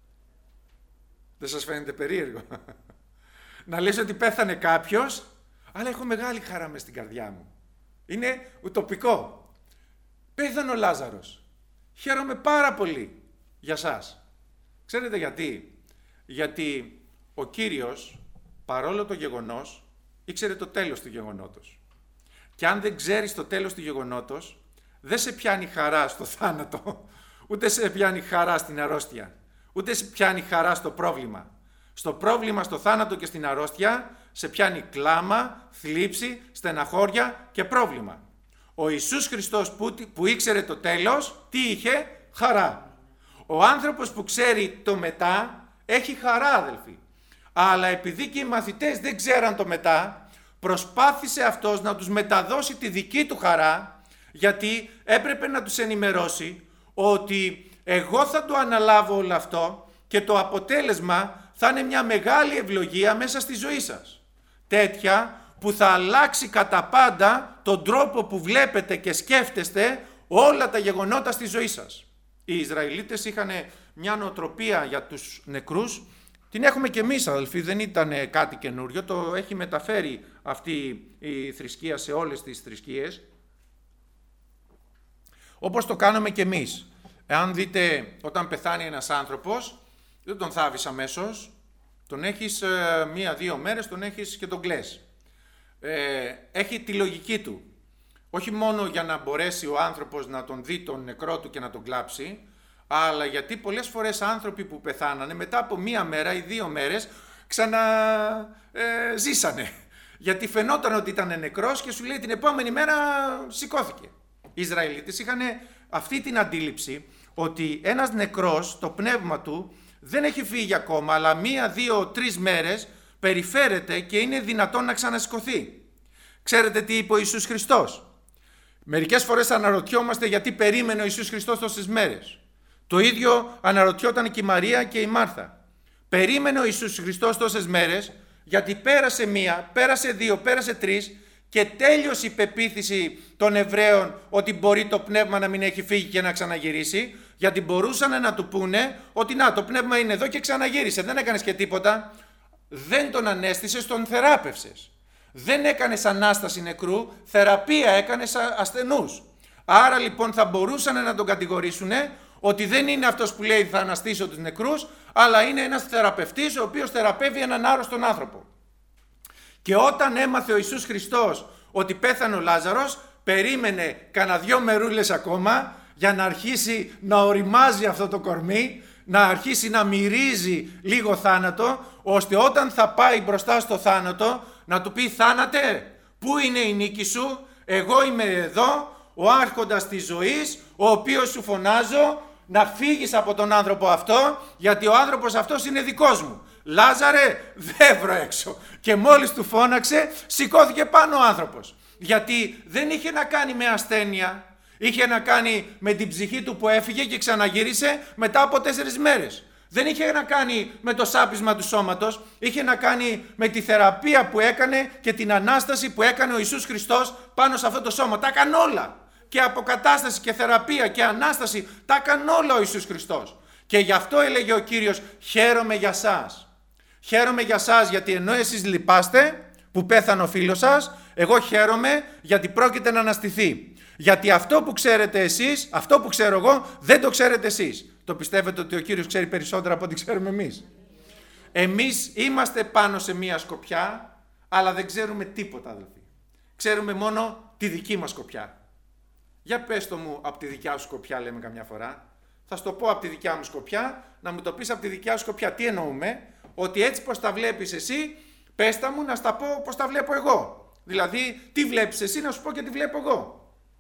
Δεν σας φαίνεται περίεργο? Να λες ότι πέθανε κάποιος, αλλά έχω μεγάλη χαρά μες στην καρδιά μου. Είναι ουτοπικό. Πέθανε ο Λάζαρος. Χαίρομαι πάρα πολύ για σας. Ξέρετε γιατί? Γιατί ο Κύριος, παρόλο το γεγονός, ήξερε το τέλος του γεγονότος. Και αν δεν ξέρεις το τέλος του γεγονότος, δεν σε πιάνει χαρά στο θάνατο, ούτε σε πιάνει χαρά στην αρρώστια, ούτε σε πιάνει χαρά στο πρόβλημα. Στο πρόβλημα, στο θάνατο και στην αρρώστια σε πιάνει κλάμα, θλίψη, στεναχώρια και πρόβλημα. Ο Ιησούς Χριστός που, που ήξερε το τέλος, τι είχε? Χαρά. Ο άνθρωπος που ξέρει το μετά έχει χαρά, αδελφοί. Αλλά επειδή και οι μαθητές δεν ξέραν το μετά, προσπάθησε αυτός να τους μεταδώσει τη δική του χαρά, γιατί έπρεπε να τους ενημερώσει ότι εγώ θα το αναλάβω όλο αυτό και το αποτέλεσμα θα είναι μια μεγάλη ευλογία μέσα στη ζωή σας. Τέτοια που θα αλλάξει κατά πάντα τον τρόπο που βλέπετε και σκέφτεστε όλα τα γεγονότα στη ζωή σας. Οι Ισραηλίτες είχαν μια νοοτροπία για τους νεκρούς, την έχουμε και εμείς, αδελφοί, δεν ήταν κάτι καινούριο, το έχει μεταφέρει αυτή η θρησκεία σε όλες τις θρησκείες, όπως το κάνουμε και εμείς. Εάν δείτε, όταν πεθάνει ένας άνθρωπος, δεν τον θάβεις αμέσως, τον έχεις ε, μία-δύο μέρες, τον έχεις και τον κλαις. Ε, έχει τη λογική του. Όχι μόνο για να μπορέσει ο άνθρωπος να τον δει τον νεκρό του και να τον κλάψει, αλλά γιατί πολλές φορές άνθρωποι που πεθάνανε μετά από μία μέρα ή δύο μέρες ξαναζήσανε. Ε, γιατί φαινόταν ότι ήταν νεκρός και σου λέει την επόμενη μέρα σηκώθηκε. Οι Ισραηλίτες είχαν αυτή την αντίληψη ότι ένας νεκρός, το πνεύμα του δεν έχει φύγει ακόμα, αλλά μία, δύο, τρεις μέρες περιφέρεται και είναι δυνατόν να ξανασηκωθεί. Ξέρετε τι είπε ο Ιησούς Χριστός? Μερικές φορές αναρωτιόμαστε γιατί περίμενε ο Ιησούς Χριστός τόσες μέρες. Το ίδιο αναρωτιόταν και η Μαρία και η Μάρθα. Περίμενε ο Ιησούς Χριστός τόσες μέρες γιατί πέρασε μία, πέρασε δύο, πέρασε τρεις και τέλειωσε η πεποίθηση των Εβραίων ότι μπορεί το πνεύμα να μην έχει φύγει και να ξαναγυρίσει, γιατί μπορούσαν να του πούνε ότι να, το πνεύμα είναι εδώ και ξαναγύρισε, δεν έκανες και τίποτα. Δεν τον ανέστησες, τον θεράπευσες. Δεν έκανες ανάσταση νεκρού, θεραπεία έκανες ασθενούς. Άρα λοιπόν θα μπορούσαν να τον κατηγορήσουν ότι δεν είναι αυτός που λέει θα αναστήσω τους νεκρούς, αλλά είναι ένας θεραπευτής ο οποίος θεραπεύει έναν άρρωστον άνθρωπο. Και όταν έμαθε ο Ιησούς Χριστός ότι πέθανε ο Λάζαρος, περίμενε κανένα δυο μερούλες ακόμα για να αρχίσει να οριμάζει αυτό το κορμί, να αρχίσει να μυρίζει λίγο θάνατο, ώστε όταν θα πάει μπροστά στο θάνατο να του πει θάνατε, πού είναι η νίκη σου? Εγώ είμαι εδώ, ο άρχοντας της ζωής, ο οποίος σου φωνάζω να φύγεις από τον άνθρωπο αυτό, γιατί ο άνθρωπος αυτός είναι δικός μου. Λάζαρε, δεν βρω έξω. Και μόλις του φώναξε, σηκώθηκε πάνω ο άνθρωπος. Γιατί δεν είχε να κάνει με ασθένεια, είχε να κάνει με την ψυχή του που έφυγε και ξαναγύρισε μετά από τέσσερις μέρες. Δεν είχε να κάνει με το σάπισμα του σώματος, είχε να κάνει με τη θεραπεία που έκανε και την Ανάσταση που έκανε ο Ιησούς Χριστός πάνω σε αυτό το σώμα. Τα έκανε όλα. Και αποκατάσταση και θεραπεία και Ανάσταση, τα έκανε όλα ο Ιησούς Χριστός. Και γι' αυτό έλεγε ο Κύριος, χαίρομαι για σας. Χαίρομαι για σας γιατί ενώ εσείς λυπάστε που πέθανε ο φίλος σας, εγώ χαίρομαι γιατί πρόκειται να αναστηθεί. Γιατί αυτό που ξέρετε εσείς, αυτό που ξέρω εγώ, δεν το ξέρετε εσείς. Το πιστεύετε ότι ο Κύριος ξέρει περισσότερα από ό,τι ξέρουμε εμείς? Εμείς είμαστε πάνω σε μία σκοπιά, αλλά δεν ξέρουμε τίποτα, αδελφοί. Ξέρουμε μόνο τη δική μας σκοπιά. Για πες το μου από τη δικιά σου σκοπιά, λέμε καμιά φορά. Θα σου το πω από τη δικιά μου σκοπιά, να μου το πεις από τη δικιά σου σκοπιά. Τι εννοούμε? Ότι έτσι πως τα βλέπεις εσύ, πες τα μου να στα πω πως τα βλέπω εγώ. Δηλαδή, τι βλέπεις εσύ, να σου πω και τι βλέπω εγώ.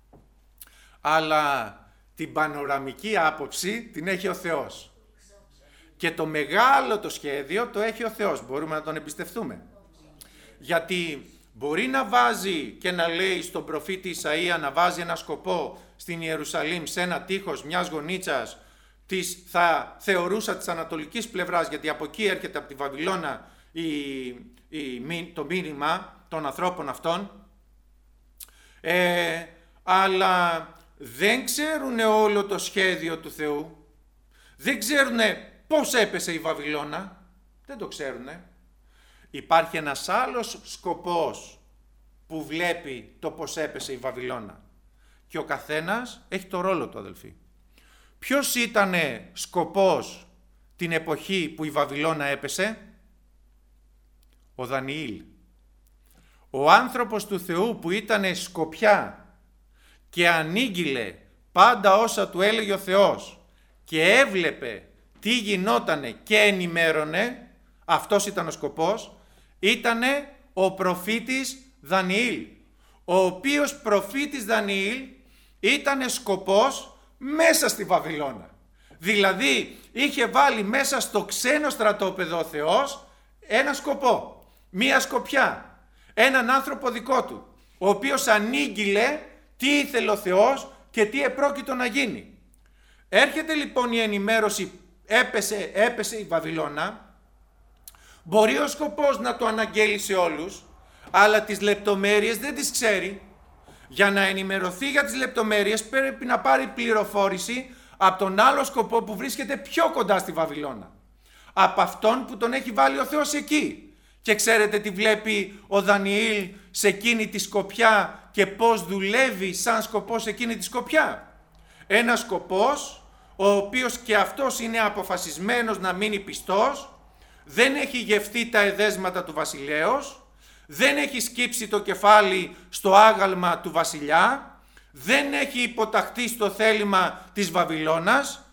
Αλλά την πανοραμική άποψη την έχει ο Θεός. Και το μεγάλο το σχέδιο το έχει ο Θεός. Μπορούμε να τον εμπιστευτούμε. Γιατί μπορεί να βάζει και να λέει στον προφήτη Ισαΐα, να βάζει ένα σκοπό στην Ιερουσαλήμ σε ένα τείχος μιας γωνίτσας, της, θα θεωρούσα της ανατολικής πλευράς, γιατί από εκεί έρχεται από τη Βαβυλώνα η, η, το μήνυμα των ανθρώπων αυτών. Ε, αλλά δεν ξέρουν όλο το σχέδιο του Θεού. Δεν ξέρουν πώς έπεσε η Βαβυλώνα. Δεν το ξέρουν. Υπάρχει ένας άλλος σκοπός που βλέπει το πώς έπεσε η Βαβυλώνα. Και ο καθένας έχει το ρόλο του, αδελφοί. Ποιος ήτανε σκοπός την εποχή που η Βαβυλώνα έπεσε? Ο Δανιήλ. Ο άνθρωπος του Θεού που ήτανε σκοπιά και ανήγγειλε πάντα όσα του έλεγε ο Θεός και έβλεπε τι γινότανε και ενημέρωνε, αυτός ήταν ο σκοπός, ήτανε ο προφήτης Δανιήλ, ο οποίος προφήτης Δανιήλ ήτανε σκοπός μέσα στη Βαβυλώνα. Δηλαδή είχε βάλει μέσα στο ξένο στρατόπεδο ο Θεός ένα σκοπό, μία σκοπιά, έναν άνθρωπο δικό του, ο οποίος ανήγγειλε τι ήθελε ο Θεός και τι επρόκειτο να γίνει. Έρχεται λοιπόν η ενημέρωση, έπεσε, έπεσε η Βαβυλώνα, μπορεί ο σκοπός να το αναγγέλει σε όλους, αλλά τις λεπτομέρειες δεν τις ξέρει. Για να ενημερωθεί για τις λεπτομέρειες πρέπει να πάρει πληροφόρηση από τον άλλο σκοπό που βρίσκεται πιο κοντά στη Βαβυλώνα. Από αυτόν που τον έχει βάλει ο Θεός εκεί. Και ξέρετε τι βλέπει ο Δανιήλ σε εκείνη τη σκοπιά και πώς δουλεύει σαν σκοπό σε εκείνη τη σκοπιά. Ένας σκοπός ο οποίος και αυτός είναι αποφασισμένος να μείνει πιστός, δεν έχει γευτεί τα εδέσματα του βασιλέως, δεν έχει σκύψει το κεφάλι στο άγαλμα του βασιλιά, δεν έχει υποταχθεί στο θέλημα της Βαβυλώνας,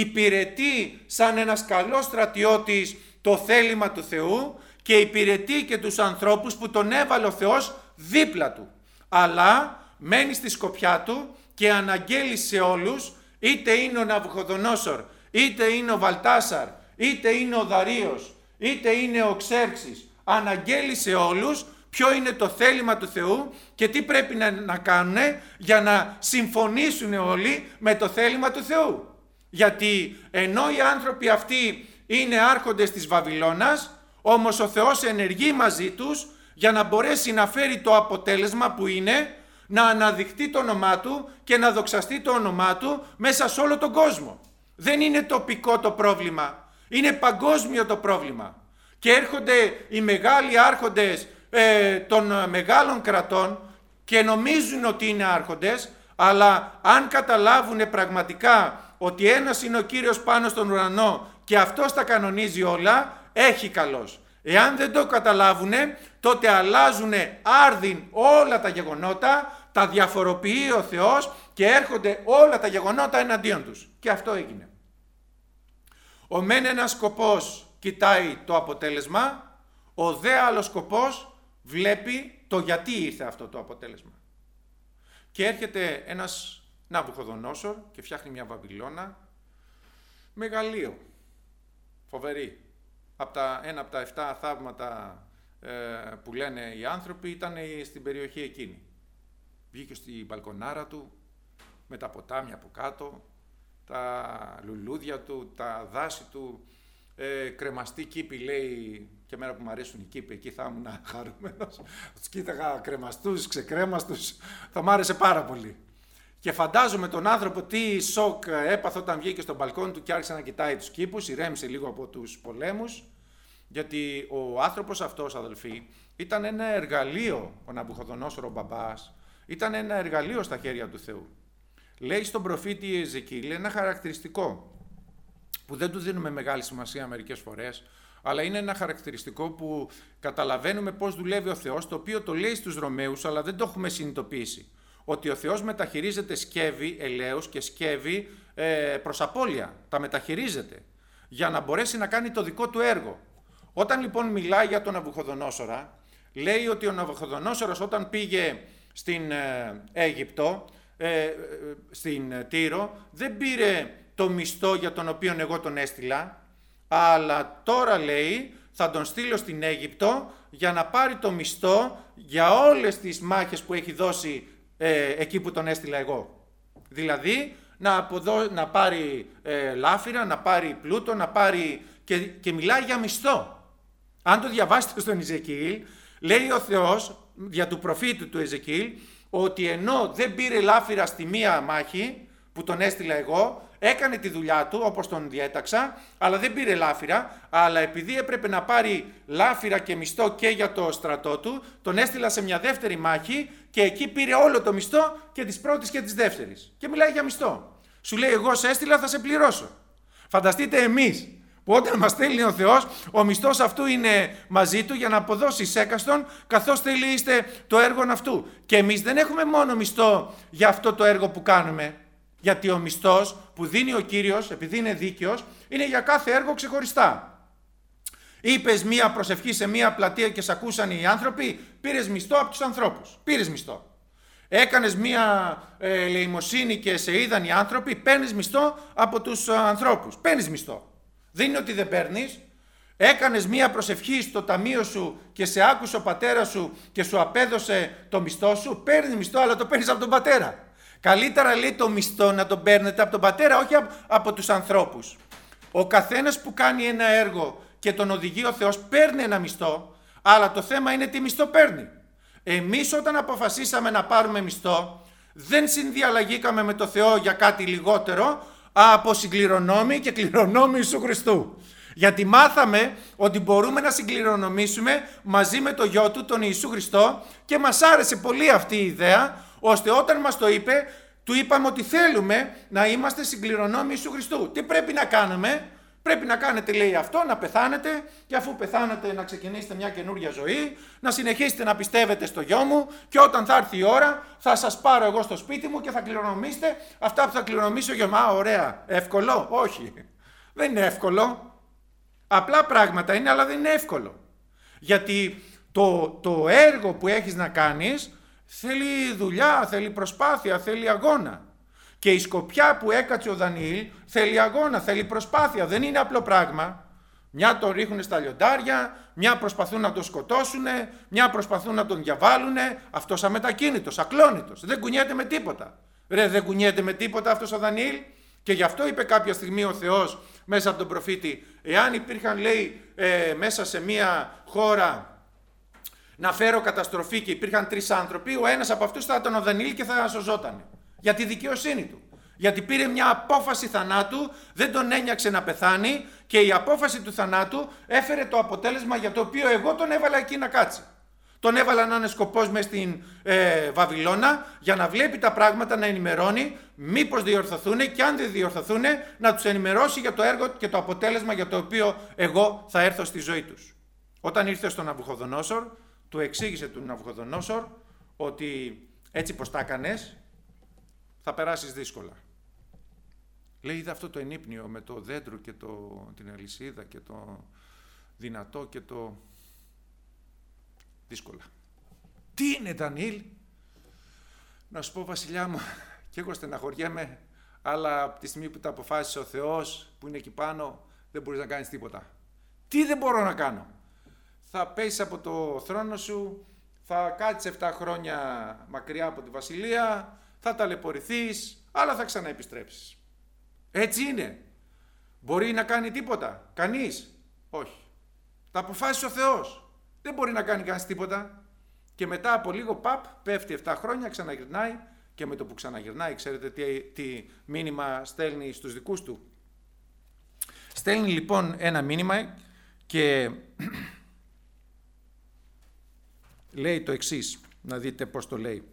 υπηρετεί σαν ένας καλός στρατιώτης το θέλημα του Θεού και υπηρετεί και τους ανθρώπους που τον έβαλε ο Θεός δίπλα του. Αλλά μένει στη σκοπιά του και αναγγέλει σε όλους, είτε είναι ο Ναβουχοδονόσορ, είτε είναι ο Βαλτάσαρ, είτε είναι ο Δαρίος, είτε είναι ο Ξέρξης, αναγγέλει σε όλους ποιο είναι το θέλημα του Θεού και τι πρέπει να, να κάνουν για να συμφωνήσουν όλοι με το θέλημα του Θεού. Γιατί ενώ οι άνθρωποι αυτοί είναι άρχοντες της Βαβυλώνας, όμως ο Θεός ενεργεί μαζί τους για να μπορέσει να φέρει το αποτέλεσμα που είναι να αναδειχτεί το όνομά του και να δοξαστεί το όνομά του μέσα σε όλο τον κόσμο. Δεν είναι τοπικό το πρόβλημα, είναι παγκόσμιο το πρόβλημα. Και έρχονται οι μεγάλοι άρχοντες ε, των μεγάλων κρατών και νομίζουν ότι είναι άρχοντες, αλλά αν καταλάβουν πραγματικά ότι ένας είναι ο Κύριος πάνω στον ουρανό και αυτός τα κανονίζει όλα, έχει καλός. Εάν δεν το καταλάβουνε, τότε αλλάζουνε άρδιν όλα τα γεγονότα, τα διαφοροποιεί ο Θεός και έρχονται όλα τα γεγονότα εναντίον τους. Και αυτό έγινε. Ο μεν ένας σκοπός κοιτάει το αποτέλεσμα, ο δε άλλος σκοπός βλέπει το γιατί ήρθε αυτό το αποτέλεσμα. Και έρχεται ένας Ναβουχοδονόσορ και φτιάχνει μια Βαβυλώνα, μεγαλείο, φοβερή. Από τα, ένα από τα εφτά θαύματα ε, που λένε οι άνθρωποι ήταν στην περιοχή εκείνη. Βγήκε στη μπαλκονάρα του, με τα ποτάμια από κάτω, τα λουλούδια του, τα δάση του, ε, κρεμαστή κήπη, λέει, και εμένα που μου αρέσουν οι κήποι, εκεί θα ήμουν χαρούμενος. Τους κοίταγα κρεμαστούς, ξεκρέμαστους, θα μ' άρεσε πάρα πολύ. Και φαντάζομαι τον άνθρωπο τι σοκ έπαθε όταν βγήκε στο μπαλκόνι του και άρχισε να κοιτάει τους κήπους, ηρέμησε λίγο από τους πολέμους, γιατί ο άνθρωπος αυτός, αδελφοί, ήταν ένα εργαλείο, ο Ναβουχοδονόσορ ο μπαμπάς, ήταν ένα εργαλείο στα χέρια του Θεού. Λέει στον προφήτη Εζεκίλ ένα χαρακτηριστικό που δεν του δίνουμε μεγάλη σημασία μερικές φορές, αλλά είναι ένα χαρακτηριστικό που καταλαβαίνουμε πώς δουλεύει ο Θεός, το οποίο το λέει στους Ρωμαίους, αλλά δεν το έχουμε συνειδητοποιήσει. Ότι ο Θεός μεταχειρίζεται σκεύη ελαίους και σκεύη ε, προς απώλεια. Τα μεταχειρίζεται για να μπορέσει να κάνει το δικό του έργο. Όταν λοιπόν μιλάει για τον Ναβουχοδονόσορα, λέει ότι ο Ναβουχοδονόσορας όταν πήγε στην ε, Αίγυπτο, ε, ε, στην Τύρο, δεν πήρε το μισθό για τον οποίο εγώ τον έστειλα, αλλά τώρα λέει θα τον στείλω στην Αίγυπτο για να πάρει το μισθό για όλες τις μάχες που έχει δώσει ε, εκεί που τον έστειλα εγώ. Δηλαδή να, αποδώ, να πάρει ε, λάφυρα, να πάρει πλούτο, να πάρει... Και, και μιλάει για μισθό. Αν το διαβάσετε στον Εζεκίλ, λέει ο Θεός για του προφήτου του Εζεκίλ ότι ενώ δεν πήρε λάφυρα στη μία μάχη που τον έστειλα εγώ, έκανε τη δουλειά του όπως τον διέταξα, αλλά δεν πήρε λάφυρα, αλλά επειδή έπρεπε να πάρει λάφυρα και μισθό και για το στρατό του, τον έστειλα σε μια δεύτερη μάχη και εκεί πήρε όλο το μισθό και της πρώτης και της δεύτερης. Και μιλάει για μισθό. Σου λέει εγώ σε έστειλα, θα σε πληρώσω. Φανταστείτε εμείς που όταν μας στέλνει ο Θεός, ο μισθός αυτού είναι μαζί του για να αποδώσει σέκαστον καθώς θέλει είστε το έργο αυτού. Και εμείς δεν έχουμε μόνο μισθό για αυτό το έργο που κάνουμε. Γιατί ο μισθός που δίνει ο Κύριος, επειδή είναι δίκαιος, είναι για κάθε έργο ξεχωριστά. Είπες μία προσευχή σε μία πλατεία και σε ακούσαν οι άνθρωποι, πήρες μισθό από τους ανθρώπους. Πήρες μισθό. Έκανες μία ε, ελεημοσύνη και σε είδαν οι άνθρωποι, παίρνεις μισθό από τους ε, ανθρώπους. Παίρνεις μισθό. Δεν είναι ότι δεν παίρνεις. Έκανες μία προσευχή στο ταμείο σου και σε άκουσε ο πατέρας σου και σου απέδωσε το μισθό σου, παίρνεις μισθό, αλλά το παίρνεις από τον πατέρα. Καλύτερα λέει το μισθό να τον παίρνετε από τον πατέρα, όχι από, από τους ανθρώπους. Ο καθένας που κάνει ένα έργο και τον οδηγεί ο Θεός παίρνει ένα μισθό, αλλά το θέμα είναι τι μισθό παίρνει. Εμείς όταν αποφασίσαμε να πάρουμε μισθό, δεν συνδιαλλαγήκαμε με το Θεό για κάτι λιγότερο από συγκληρονόμοι και κληρονόμοι Ιησού Χριστού. Γιατί μάθαμε ότι μπορούμε να συγκληρονομήσουμε μαζί με το γιο του, τον Ιησού Χριστό, και μας άρεσε πολύ αυτή η ιδέα, ώστε όταν μας το είπε, του είπαμε ότι θέλουμε να είμαστε συγκληρονόμοι Ιησού Χριστού. Τι πρέπει να κάνουμε? Πρέπει να κάνετε, λέει, αυτό, να πεθάνετε, και αφού πεθάνετε να ξεκινήσετε μια καινούρια ζωή, να συνεχίσετε να πιστεύετε στο γιο μου, και όταν θα έρθει η ώρα θα σας πάρω εγώ στο σπίτι μου και θα κληρονομήσετε αυτά που θα κληρονομήσει ο γιος μου. Α, ωραία. Εύκολο? Όχι. Δεν είναι εύκολο. Απλά πράγματα είναι, αλλά δεν είναι εύκολο. Γιατί το, το έργο που έχεις να κάνεις θέλει δουλειά, θέλει προσπάθεια, θέλει αγώνα. Και η σκοπιά που έκατσε ο Δανιήλ θέλει αγώνα, θέλει προσπάθεια. Δεν είναι απλό πράγμα. Μια τον ρίχνουν στα λιοντάρια, μια προσπαθούν να τον σκοτώσουν, μια προσπαθούν να τον διαβάλουν. Αυτός αμετακίνητος, ακλόνητος. Δεν κουνιέται με τίποτα. Ρε, δεν κουνιέται με τίποτα αυτός ο Δανιήλ. Και γι' αυτό είπε κάποια στιγμή ο Θεός μέσα από τον προφήτη, εάν υπήρχαν, λέει, ε, μέσα σε μια χώρα να φέρω καταστροφή και υπήρχαν τρεις άνθρωποι, ο ένας από αυτούς θα ήταν ο Δανιήλ και θα σωζόταν. Για τη δικαιοσύνη του. Γιατί πήρε μια απόφαση θανάτου, δεν τον ένιαξε να πεθάνει, και η απόφαση του θανάτου έφερε το αποτέλεσμα για το οποίο εγώ τον έβαλα εκεί να κάτσει. Τον έβαλα να είναι σκοπός μες στην ε, Βαβυλώνα, για να βλέπει τα πράγματα, να ενημερώνει μήπως διορθωθούν, και αν δεν διορθωθούν να τους ενημερώσει για το έργο και το αποτέλεσμα για το οποίο εγώ θα έρθω στη ζωή τους. Όταν ήρθε στον Ναβουχοδονόσορ, του εξήγησε του Ναβουχοδονόσορ ότι έτσι πως τα έκανες θα περάσεις δύσκολα. Λέει, είδα αυτό το ενύπνιο με το δέντρο και το, την αλυσίδα και το δυνατό και το δύσκολα. Τι είναι, Δανιήλ? Να σου πω, βασιλιά μου, και εγώ στεναχωριέμαι, αλλά από τη στιγμή που τα αποφάσισε ο Θεός που είναι εκεί πάνω, δεν μπορείς να κάνεις τίποτα. Τι δεν μπορώ να κάνω? Θα πέσεις από το θρόνο σου, θα κάτσεις επτά χρόνια μακριά από τη βασιλεία, θα ταλαιπωρηθείς, αλλά θα ξαναεπιστρέψεις. Έτσι είναι. Μπορεί να κάνει τίποτα? Κανείς? Όχι. Τα αποφάσισε ο Θεός. Δεν μπορεί να κάνει κανείς τίποτα. Και μετά από λίγο, παπ, πέφτει επτά χρόνια, ξαναγυρνάει, και με το που ξαναγυρνάει, ξέρετε τι, τι μήνυμα στέλνει στους δικούς του? Στέλνει λοιπόν ένα μήνυμα και λέει το εξής, να δείτε πώς το λέει.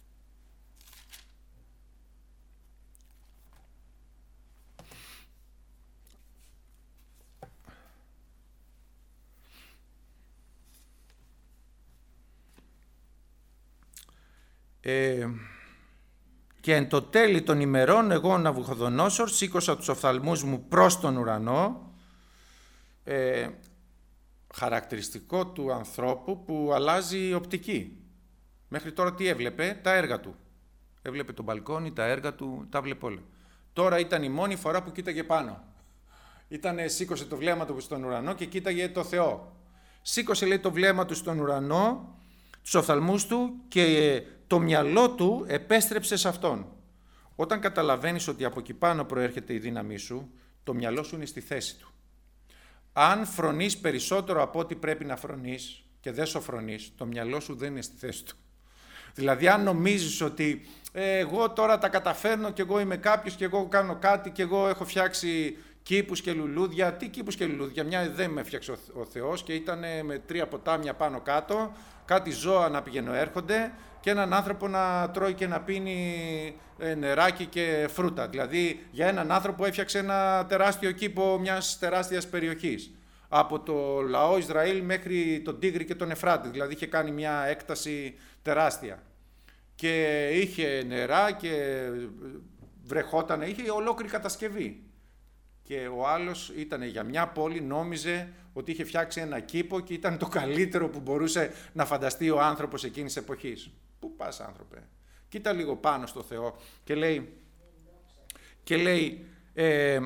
Ε, και εν το τέλει των ημερών εγώ ο Ναβουχοδονόσορ σήκωσα τους οφθαλμούς μου προς τον ουρανό, ε, χαρακτηριστικό του ανθρώπου που αλλάζει οπτική. Μέχρι τώρα τι έβλεπε? Τα έργα του. Έβλεπε το μπαλκόνι, τα έργα του, τα βλέπε όλα. Τώρα ήταν η μόνη φορά που κοίταγε πάνω. Ήτανε, σήκωσε το βλέμμα του στον ουρανό και κοίταγε το Θεό. Σήκωσε, λέει, το βλέμμα του στον ουρανό, τους οφθαλμούς του, και το μυαλό του επέστρεψε σε αυτόν. Όταν καταλαβαίνεις ότι από εκεί πάνω προέρχεται η δύναμή σου, το μυαλό σου είναι στη θέση του. Αν φρονείς περισσότερο από ό,τι πρέπει να φρονείς και δεν σοφρονείς, το μυαλό σου δεν είναι στη θέση του. Δηλαδή, αν νομίζεις ότι ε, εγώ τώρα τα καταφέρνω και εγώ είμαι κάποιος και εγώ κάνω κάτι και εγώ έχω φτιάξει κήπους και λουλούδια. Τι κήπους και λουλούδια? Μια δεν με έφτιαξε ο, ο Θεός, και ήταν με τρία ποτάμια πάνω κάτω, κάτι ζώα να πηγαίνω έρχονται και έναν άνθρωπο να τρώει και να πίνει ε, νεράκι και φρούτα. Δηλαδή, για έναν άνθρωπο έφτιαξε ένα τεράστιο κήπο μιας τεράστιας περιοχής. Από το λαό Ισραήλ μέχρι τον Τίγρη και τον Εφράτη. Δηλαδή, είχε κάνει μια έκταση τεράστια. Και είχε νερά και βρεχότανε, είχε ολόκληρη κατασκευή. και ο άλλος ήταν για μια πόλη, νόμιζε ότι είχε φτιάξει ένα κήπο και ήταν το καλύτερο που μπορούσε να φανταστεί ο άνθρωπος εκείνης της εποχής. Πού πας, άνθρωπε? Κοίτα λίγο πάνω στο Θεό και λέει, και λέει ε,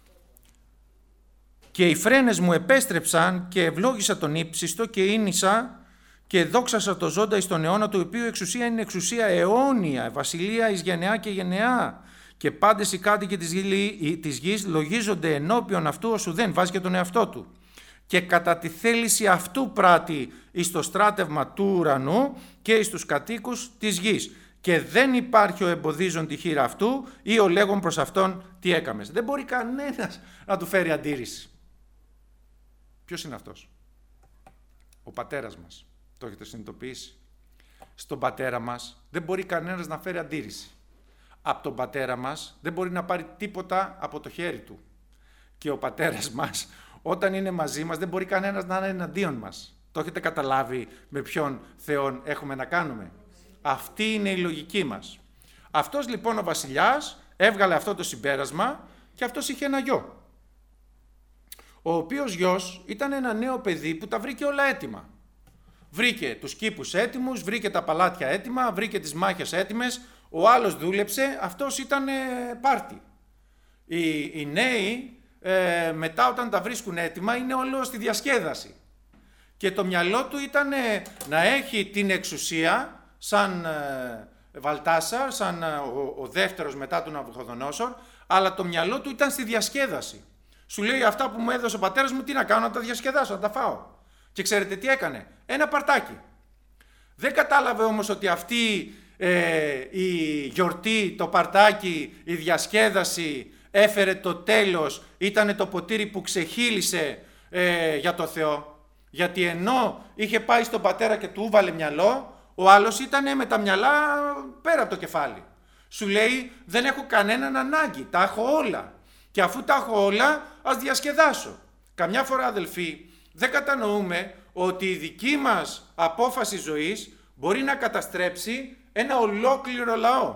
και οι φρένες μου επέστρεψαν και ευλόγησα τον ύψιστο και ίνισα και δόξασα το ζώντα εις τον αιώνα, του οποίου εξουσία είναι εξουσία αιώνια, βασιλεία εις γενεά και γενεά. Και πάντες οι κάτοικοι της, γη, της γης λογίζονται ενώπιον αυτού όσου δεν βάζει και τον εαυτό του. Και κατά τη θέληση αυτού πράττει εις το στράτευμα του ουρανού και εις τους κατοίκους της γης. Και δεν υπάρχει ο εμποδίζον τη χείρα αυτού ή ο λέγον προς αυτόν τι έκαμες. Δεν μπορεί κανένας να του φέρει αντίρρηση. Ποιος είναι αυτός? Ο πατέρας μας. Το έχετε συνειδητοποιήσει? Στον πατέρα μας δεν μπορεί κανένας να φέρει αντίρρηση. Από τον πατέρα μας δεν μπορεί να πάρει τίποτα από το χέρι του. Και ο πατέρας μας όταν είναι μαζί μας δεν μπορεί κανένας να είναι εναντίον μας. Το έχετε καταλάβει με ποιον Θεόν έχουμε να κάνουμε? Αυτή είναι η λογική μας. Αυτός λοιπόν ο βασιλιάς έβγαλε αυτό το συμπέρασμα και αυτός είχε ένα γιο. Ο οποίος γιος ήταν ένα νέο παιδί που τα βρήκε όλα έτοιμα. Βρήκε τους κήπους έτοιμους, βρήκε τα παλάτια έτοιμα, βρήκε τις μάχες έτοιμες. Ο άλλος δούλεψε, αυτός ήταν ε, πάρτι. Οι, οι νέοι ε, μετά όταν τα βρίσκουν έτοιμα είναι όλο στη διασκέδαση. Και το μυαλό του ήταν ε, να έχει την εξουσία σαν ε, Βαλτάσαρ, σαν ε, ο, ο δεύτερος μετά τον Ναβουχοδονόσορ, αλλά το μυαλό του ήταν στη διασκέδαση. Σου λέει αυτά που μου έδωσε ο πατέρας μου, τι να κάνω, να τα διασκεδάσω, να τα φάω. Και ξέρετε τι έκανε? Ένα παρτάκι. Δεν κατάλαβε όμως ότι αυτή ε, η γιορτή, το παρτάκι, η διασκέδαση έφερε το τέλος, ήταν το ποτήρι που ξεχύλισε ε, για το Θεό. Γιατί ενώ είχε πάει στον πατέρα και του έβαλε μυαλό, ο άλλος ήταν με τα μυαλά πέρα από το κεφάλι. Σου λέει δεν έχω κανέναν ανάγκη, τα έχω όλα. Και αφού τα έχω όλα, ας διασκεδάσω. Καμιά φορά, αδελφοί, δεν κατανοούμε ότι η δική μας απόφαση ζωής μπορεί να καταστρέψει ένα ολόκληρο λαό.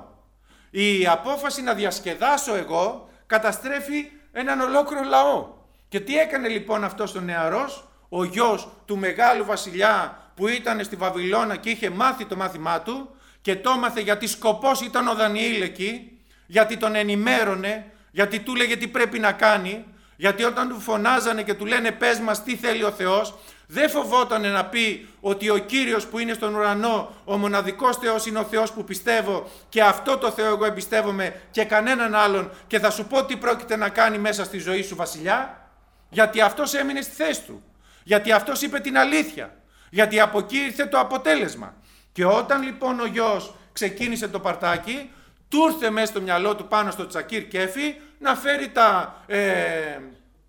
Η απόφαση να διασκεδάσω εγώ καταστρέφει έναν ολόκληρο λαό. Και τι έκανε λοιπόν αυτός ο νεαρός, ο γιος του μεγάλου βασιλιά που ήταν στη Βαβυλώνα και είχε μάθει το μάθημά του και το έμαθε γιατί σκοπός ήταν ο Δανιήλ εκεί, γιατί τον ενημέρωνε, γιατί του λέγε τι πρέπει να κάνει, γιατί όταν του φωνάζανε και του λένε πες μας τι θέλει ο Θεός, δεν φοβότανε να πει ότι ο Κύριος που είναι στον ουρανό, ο μοναδικός Θεός είναι ο Θεός που πιστεύω και αυτό το Θεό εγώ εμπιστεύομαι και κανέναν άλλον και θα σου πω τι πρόκειται να κάνει μέσα στη ζωή σου βασιλιά, γιατί αυτός έμεινε στη θέση του, γιατί αυτός είπε την αλήθεια, γιατί από εκεί ήρθε το αποτέλεσμα. Και όταν λοιπόν ο γιος ξεκίνησε το παρτάκι, του ήρθε μέσα στο μυαλό του πάνω στο τσακίρ κέφι να φέρει τα ε,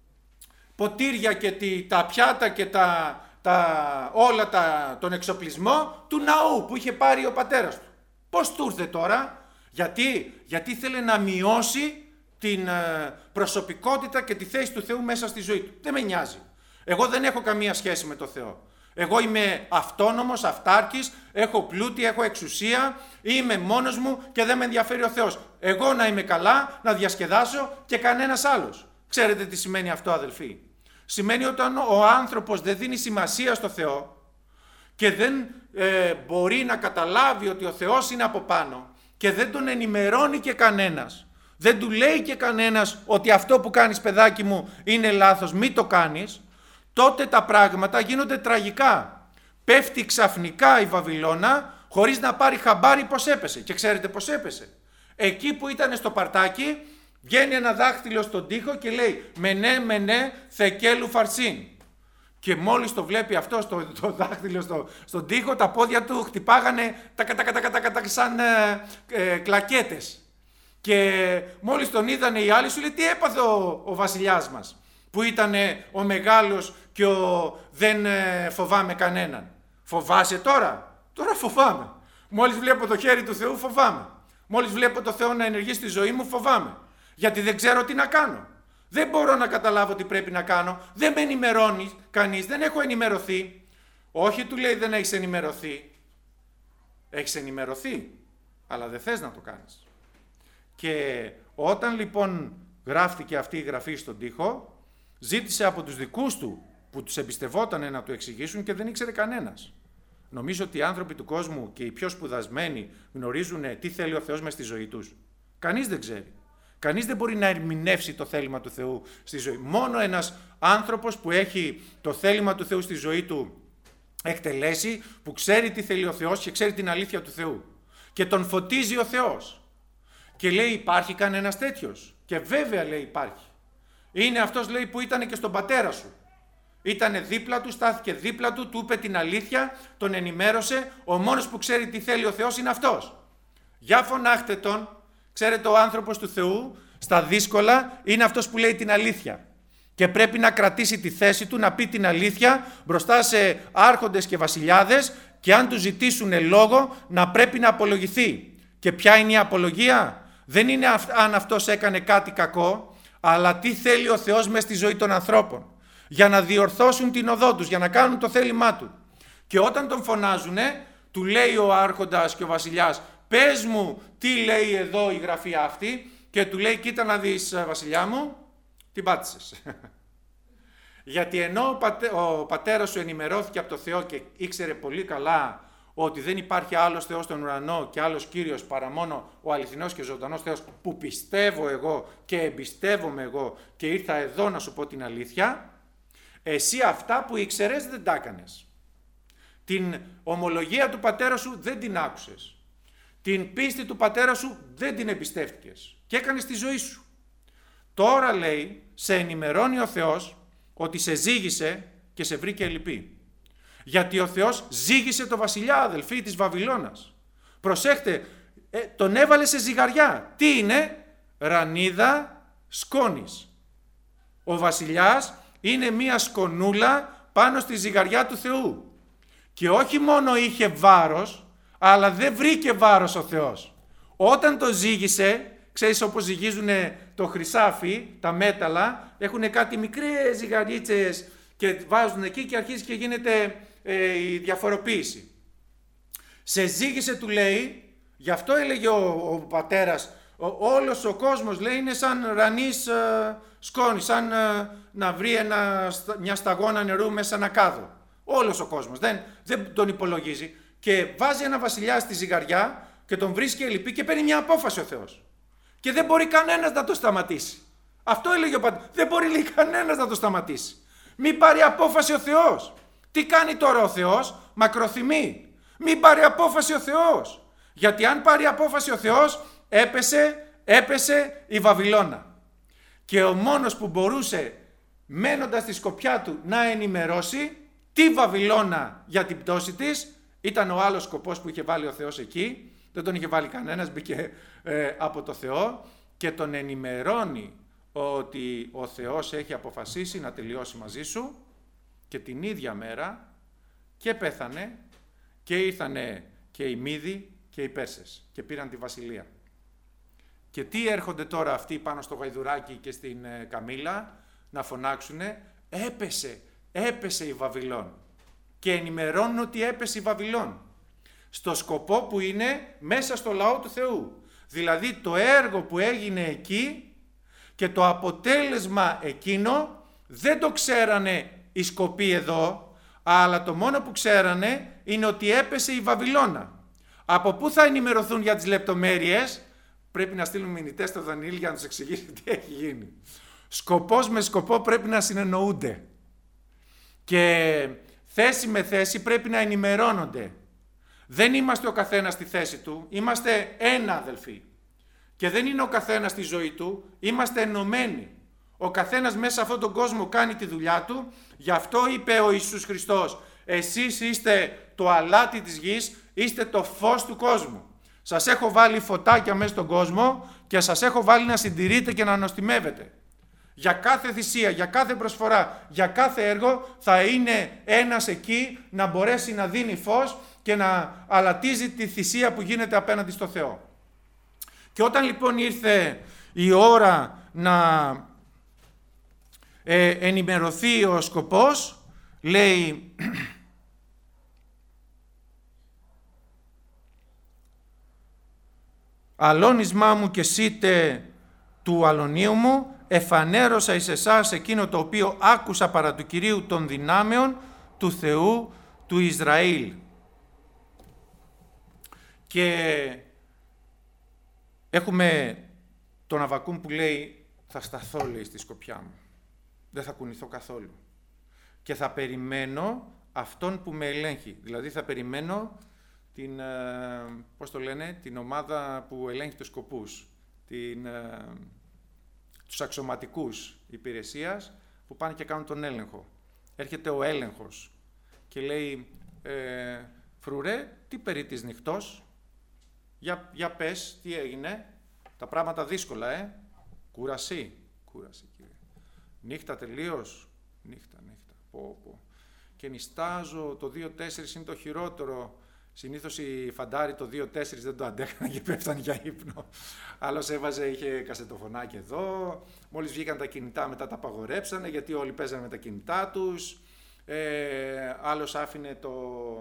ποτήρια και τη, τα πιάτα και τα, τα, όλα τα, τον εξοπλισμό του ναού που είχε πάρει ο πατέρας του. Πώς του ήρθε τώρα? Γιατί, γιατί ήθελε να μειώσει την ε, προσωπικότητα και τη θέση του Θεού μέσα στη ζωή του. Δεν με νοιάζει. Εγώ δεν έχω καμία σχέση με το Θεό. Εγώ είμαι αυτόνομος, αυτάρκης, έχω πλούτη, έχω εξουσία, είμαι μόνος μου και δεν με ενδιαφέρει ο Θεός. Εγώ να είμαι καλά, να διασκεδάσω και κανένας άλλος. Ξέρετε τι σημαίνει αυτό, αδελφοί? Σημαίνει όταν ο άνθρωπος δεν δίνει σημασία στο Θεό και δεν ε, μπορεί να καταλάβει ότι ο Θεός είναι από πάνω και δεν τον ενημερώνει και κανένας. Δεν του λέει και κανένας ότι αυτό που κάνεις παιδάκι μου είναι λάθος, μην το κάνεις. Τότε τα πράγματα γίνονται τραγικά. Πέφτει ξαφνικά η Βαβυλώνα χωρίς να πάρει χαμπάρι πως έπεσε. Και ξέρετε πως έπεσε? Εκεί που ήταν στο παρτάκι βγαίνει ένα δάχτυλο στον τοίχο και λέει «Μενέ, μενέ, θεκέλου φαρσίν». Και μόλις το βλέπει αυτό στο, το δάχτυλο στο, στον τοίχο, τα πόδια του χτυπάγανε τα τα τα τα τα σαν ε, ε, κλακέτες. Και μόλις τον είδανε οι άλλοι, σου λέει «Τι έπαθε ο, ο βασιλιάς μας?» που ήταν ο μεγάλος και ο δεν ε, φοβάμαι κανέναν. Φοβάσαι τώρα? Τώρα φοβάμαι. Μόλις βλέπω το χέρι του Θεού φοβάμαι. Μόλις βλέπω το Θεό να ενεργεί στη ζωή μου φοβάμαι. Γιατί δεν ξέρω τι να κάνω. Δεν μπορώ να καταλάβω τι πρέπει να κάνω. Δεν με ενημερώνει κανείς. Δεν έχω ενημερωθεί. Όχι, του λέει, δεν έχεις ενημερωθεί. Έχεις ενημερωθεί, αλλά δεν θες να το κάνεις. Και όταν λοιπόν γράφτηκε αυτή η γραφή στον τοίχο, ζήτησε από τους δικούς του που τους εμπιστευόταν να του εξηγήσουν και δεν ήξερε κανένας. Νομίζω ότι οι άνθρωποι του κόσμου και οι πιο σπουδασμένοι γνωρίζουν τι θέλει ο Θεός μες στη ζωή τους. Κανείς δεν ξέρει. Κανείς δεν μπορεί να ερμηνεύσει το θέλημα του Θεού στη ζωή. Μόνο ένας άνθρωπος που έχει το θέλημα του Θεού στη ζωή του εκτελέσει, που ξέρει τι θέλει ο Θεός και ξέρει την αλήθεια του Θεού. Και τον φωτίζει ο Θεός. Και λέει, υπάρχει κανένας τέτοιος? Και βέβαια, λέει, υπάρχει. Είναι αυτός, λέει, που ήταν και στον πατέρα σου. Ήτανε δίπλα του, στάθηκε δίπλα του, του είπε την αλήθεια, τον ενημέρωσε. Ο μόνος που ξέρει τι θέλει ο Θεός είναι αυτός. Για φωνάχτε τον. Ξέρετε, ο άνθρωπος του Θεού στα δύσκολα είναι αυτός που λέει την αλήθεια. Και πρέπει να κρατήσει τη θέση του, να πει την αλήθεια μπροστά σε άρχοντες και βασιλιάδες, και αν του ζητήσουν λόγο να πρέπει να απολογηθεί. Και ποια είναι η απολογία? Δεν είναι αν αυτός έκανε κάτι κακό, αλλά τι θέλει ο Θεός μες στη ζωή των ανθρώπων. Για να διορθώσουν την οδό τους, για να κάνουν το θέλημά του. Και όταν τον φωνάζουνε, του λέει ο άρχοντας και ο βασιλιάς, πες μου τι λέει εδώ η γραφή αυτή, και του λέει, κοίτα να δεις, βασιλιά μου, την πάτησες. Γιατί ενώ ο, πατέ, ο πατέρας σου ενημερώθηκε από το Θεό και ήξερε πολύ καλά ότι δεν υπάρχει άλλος Θεός στον ουρανό και άλλος Κύριος παρά μόνο ο αληθινός και ζωντανός Θεός που πιστεύω εγώ και εμπιστεύομαι εγώ και ήρθα εδώ να σου πω την αλήθεια, εσύ αυτά που ήξερες δεν τα έκανες. Την ομολογία του πατέρα σου δεν την άκουσες. Την πίστη του πατέρα σου δεν την εμπιστεύτηκες και έκανες τη ζωή σου. Τώρα, λέει, σε ενημερώνει ο Θεός ότι σε ζήγησε και σε βρήκε λυπή. Γιατί ο Θεός ζήγησε το βασιλιά, αδελφοί, της Βαβυλώνας. Προσέχτε, ε, τον έβαλε σε ζυγαριά. Τι είναι? Ρανίδα σκόνης. Ο βασιλιάς είναι μία σκονούλα πάνω στη ζυγαριά του Θεού. Και όχι μόνο είχε βάρος, αλλά δεν βρήκε βάρος ο Θεός. Όταν το ζύγισε, ξέρεις, όπως ζυγίζουν το χρυσάφι, τα μέταλλα, έχουν κάτι μικρές ζυγαρίτσες και βάζουν εκεί και αρχίζει και γίνεται ε, η διαφοροποίηση. Σε ζύγισε, του λέει, γι' αυτό έλεγε ο, ο πατέρας, ο, όλος ο κόσμος, λέει, είναι σαν ρανής ε, σκόνη, σαν ε, να βρει ένα, μια σταγόνα νερού μέσα ένα κάδο. Όλος ο κόσμος, δεν, δεν τον υπολογίζει. Και βάζει ένα βασιλιά στη ζυγαριά και τον βρίσκει λυπή και παίρνει μια απόφαση ο Θεός. Και δεν μπορεί κανένας να το σταματήσει. Αυτό έλεγε ο πατέρας. Δεν μπορεί, λέει, κανένας να το σταματήσει. Μην πάρει απόφαση ο Θεός. Τι κάνει τώρα ο Θεός? Μακροθυμεί. Μην πάρει απόφαση ο Θεός. Γιατί αν πάρει απόφαση ο Θεός, έπεσε, έπεσε η Βαβυλώνα. Και ο μόνος που μπορούσε, μένοντας στη σκοπιά του, να ενημερώσει τη Βαβυλώνα για την πτώση της, ήταν ο άλλος σκοπός που είχε βάλει ο Θεός εκεί. Δεν τον είχε βάλει κανένας, μπήκε ε, από το Θεό και τον ενημερώνει ότι ο Θεός έχει αποφασίσει να τελειώσει μαζί σου, και την ίδια μέρα και πέθανε και ήρθανε και οι Μήδοι και οι Πέρσες και πήραν τη βασιλεία. Και τι έρχονται τώρα αυτοί πάνω στο γαϊδουράκι και στην ε, Καμήλα να φωνάξουνε? Έπεσε, έπεσε η Βαβυλών. Και ενημερώνουν ότι έπεσε η Βαβυλών. Στο σκοπό που είναι μέσα στο λαό του Θεού. Δηλαδή το έργο που έγινε εκεί και το αποτέλεσμα εκείνο δεν το ξέρανε οι σκοποί εδώ, αλλά το μόνο που ξέρανε είναι ότι έπεσε η Βαβυλώνα. Από πού θα ενημερωθούν για τις λεπτομέρειες? Πρέπει να στείλουν μηνυτές στο Δανιήλ για να τους εξηγήσει τι έχει γίνει. Σκοπός με σκοπό πρέπει να συνεννοούνται. Και θέση με θέση πρέπει να ενημερώνονται. Δεν είμαστε ο καθένας στη θέση του, είμαστε ένα, αδελφοί. Και δεν είναι ο καθένας στη ζωή του, είμαστε ενωμένοι. Ο καθένας μέσα σε αυτόν τον κόσμο κάνει τη δουλειά του, γι' αυτό είπε ο Ιησούς Χριστός, εσείς είστε το αλάτι της γης, είστε το φως του κόσμου. Σας έχω βάλει φωτάκια μέσα στον κόσμο και σας έχω βάλει να συντηρείτε και να ανοστιμεύετε. Για κάθε θυσία, για κάθε προσφορά, για κάθε έργο θα είναι ένας εκεί να μπορέσει να δίνει φως και να αλατίζει τη θυσία που γίνεται απέναντι στο Θεό. Και όταν λοιπόν ήρθε η ώρα να ε, ενημερωθεί ο σκοπός, λέει «Αλώνισμά μου και σίτε του αλωνίου μου, εφανέρωσα εις εσάς εκείνο το οποίο άκουσα παρά του Κυρίου των δυνάμεων του Θεού του Ισραήλ. Και έχουμε τον Αββακούμ που λέει, θα σταθώ, λέει, στη σκοπιά μου. Δεν θα κουνηθώ καθόλου. Και θα περιμένω αυτόν που με ελέγχει. Δηλαδή θα περιμένω την, πώς το λένε, την ομάδα που ελέγχει τους σκοπούς. Την, τους αξιωματικούς υπηρεσίας που πάνε και κάνουν τον έλεγχο. Έρχεται ο έλεγχος και λέει, ε, φρουρέ, τι περί της νυχτός, για, για πες, τι έγινε, τα πράγματα δύσκολα, ε, κούραση, κούραση κύριε, νύχτα τελείως, νύχτα, νύχτα, πω, πω. Και νιστάζω, το δύο τέσσερα είναι το χειρότερο. Συνήθως οι φαντάροι το δύο τέσσερα δεν το αντέχανε και πέφταν για ύπνο. Άλλος έβαζε, είχε κασετοφωνάκι εδώ. Μόλις βγήκαν τα κινητά μετά τα απαγορέψανε γιατί όλοι παίζανε με τα κινητά τους. Ε, άλλος άφηνε το,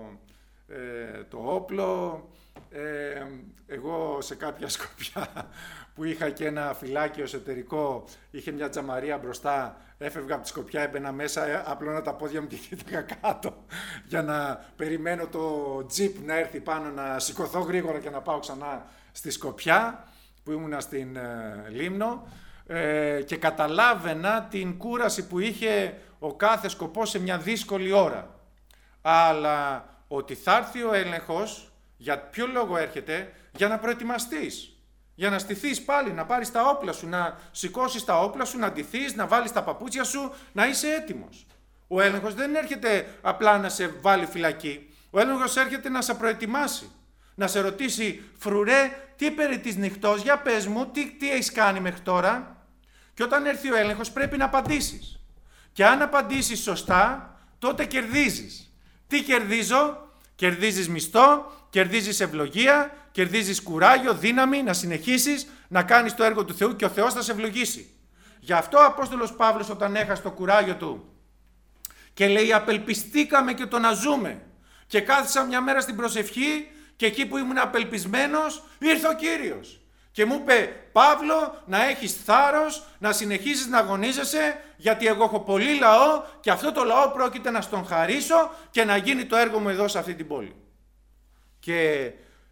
ε, το όπλο. Ε, εγώ σε κάποια σκοπιά που είχα και ένα φυλάκιο εσωτερικό, είχε μια τζαμαρία μπροστά, έφευγα από τη σκοπιά, έμπαινα μέσα, απλώνα τα πόδια μου και κοίταγα κάτω για να περιμένω το τζιπ να έρθει πάνω, να σηκωθώ γρήγορα και να πάω ξανά στη σκοπιά που ήμουνα στην ε, Λίμνο, ε, και καταλάβαινα την κούραση που είχε ο κάθε σκοπός σε μια δύσκολη ώρα. Αλλά ότι θα έρθει ο έλεγχος, για ποιο λόγο έρχεται, για να προετοιμαστείς. Για να στηθείς πάλι, να πάρεις τα όπλα σου, να σηκώσεις τα όπλα σου, να ντυθείς, να βάλεις τα παπούτσια σου, να είσαι έτοιμος. Ο έλεγχος δεν έρχεται απλά να σε βάλει φυλακή. Ο έλεγχος έρχεται να σε προετοιμάσει. Να σε ρωτήσει, φρουρέ, τι περί της νυχτός, για πες μου, τι, τι έχεις κάνει μέχρι τώρα. Και όταν έρθει ο έλεγχος πρέπει να απαντήσεις. Και αν απαντήσεις σωστά, τότε κερδίζεις. Τι κερδίζω? Κερδίζεις μισθό, κερδίζεις ευλογία, κερδίζεις κουράγιο, δύναμη να συνεχίσεις να κάνεις το έργο του Θεού και ο Θεός θα σε ευλογήσει. Γι' αυτό ο Απόστολος Παύλος όταν έχασε το κουράγιο του και λέει απελπιστήκαμε και το να ζούμε και κάθισα μια μέρα στην προσευχή και εκεί που ήμουν απελπισμένος ήρθε ο Κύριος και μου είπε, Παύλο, να έχεις θάρρος, να συνεχίσεις να αγωνίζεσαι, γιατί εγώ έχω πολύ λαό και αυτό το λαό πρόκειται να στον χαρίσω και να γίνει το έργο μου εδώ σε αυτή την πόλη. Και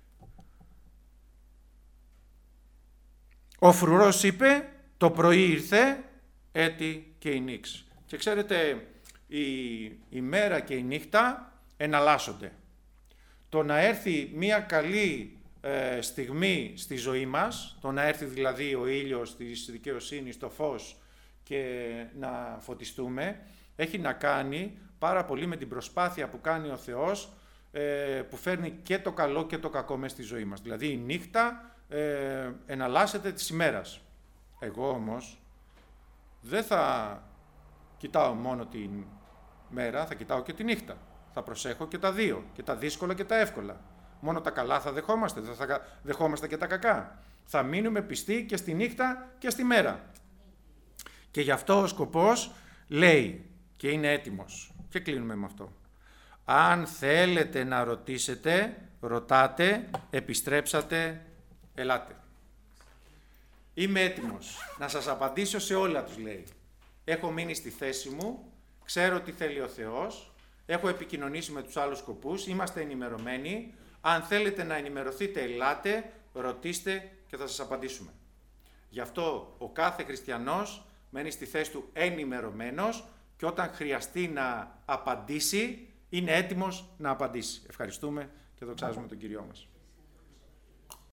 ο φρουρός είπε, το πρωί ήρθε, έτη και η νύξ. Και ξέρετε, η, η μέρα και η νύχτα εναλλάσσονται. Το να έρθει μια καλή ε, στιγμή στη ζωή μας, το να έρθει δηλαδή ο ήλιος της δικαιοσύνης, το φως και να φωτιστούμε, έχει να κάνει πάρα πολύ με την προσπάθεια που κάνει ο Θεός, ε, που φέρνει και το καλό και το κακό μέσα στη ζωή μας. Δηλαδή η νύχτα ε, εναλλάσσεται της ημέρας. Εγώ όμως δεν θα κοιτάω μόνο την μέρα, θα κοιτάω και τη νύχτα. Θα προσέχω και τα δύο, και τα δύσκολα και τα εύκολα. Μόνο τα καλά θα δεχόμαστε, δεν θα δεχόμαστε και τα κακά. Θα μείνουμε πιστοί και στη νύχτα και στη μέρα. Και γι' αυτό ο σκοπός λέει, και είναι έτοιμος, και κλείνουμε με αυτό. Αν θέλετε να ρωτήσετε, ρωτάτε, επιστρέψατε, ελάτε. Είμαι έτοιμος να σας απαντήσω σε όλα, τους λέει. Έχω μείνει στη θέση μου, ξέρω τι θέλει ο Θεός, έχω επικοινωνήσει με τους άλλους σκοπούς, είμαστε ενημερωμένοι. Αν θέλετε να ενημερωθείτε, ελάτε, ρωτήστε και θα σας απαντήσουμε. Γι' αυτό ο κάθε χριστιανός μένει στη θέση του ενημερωμένος και όταν χρειαστεί να απαντήσει, είναι έτοιμος να απαντήσει. Ευχαριστούμε και δοξάζουμε τον Κύριό μας.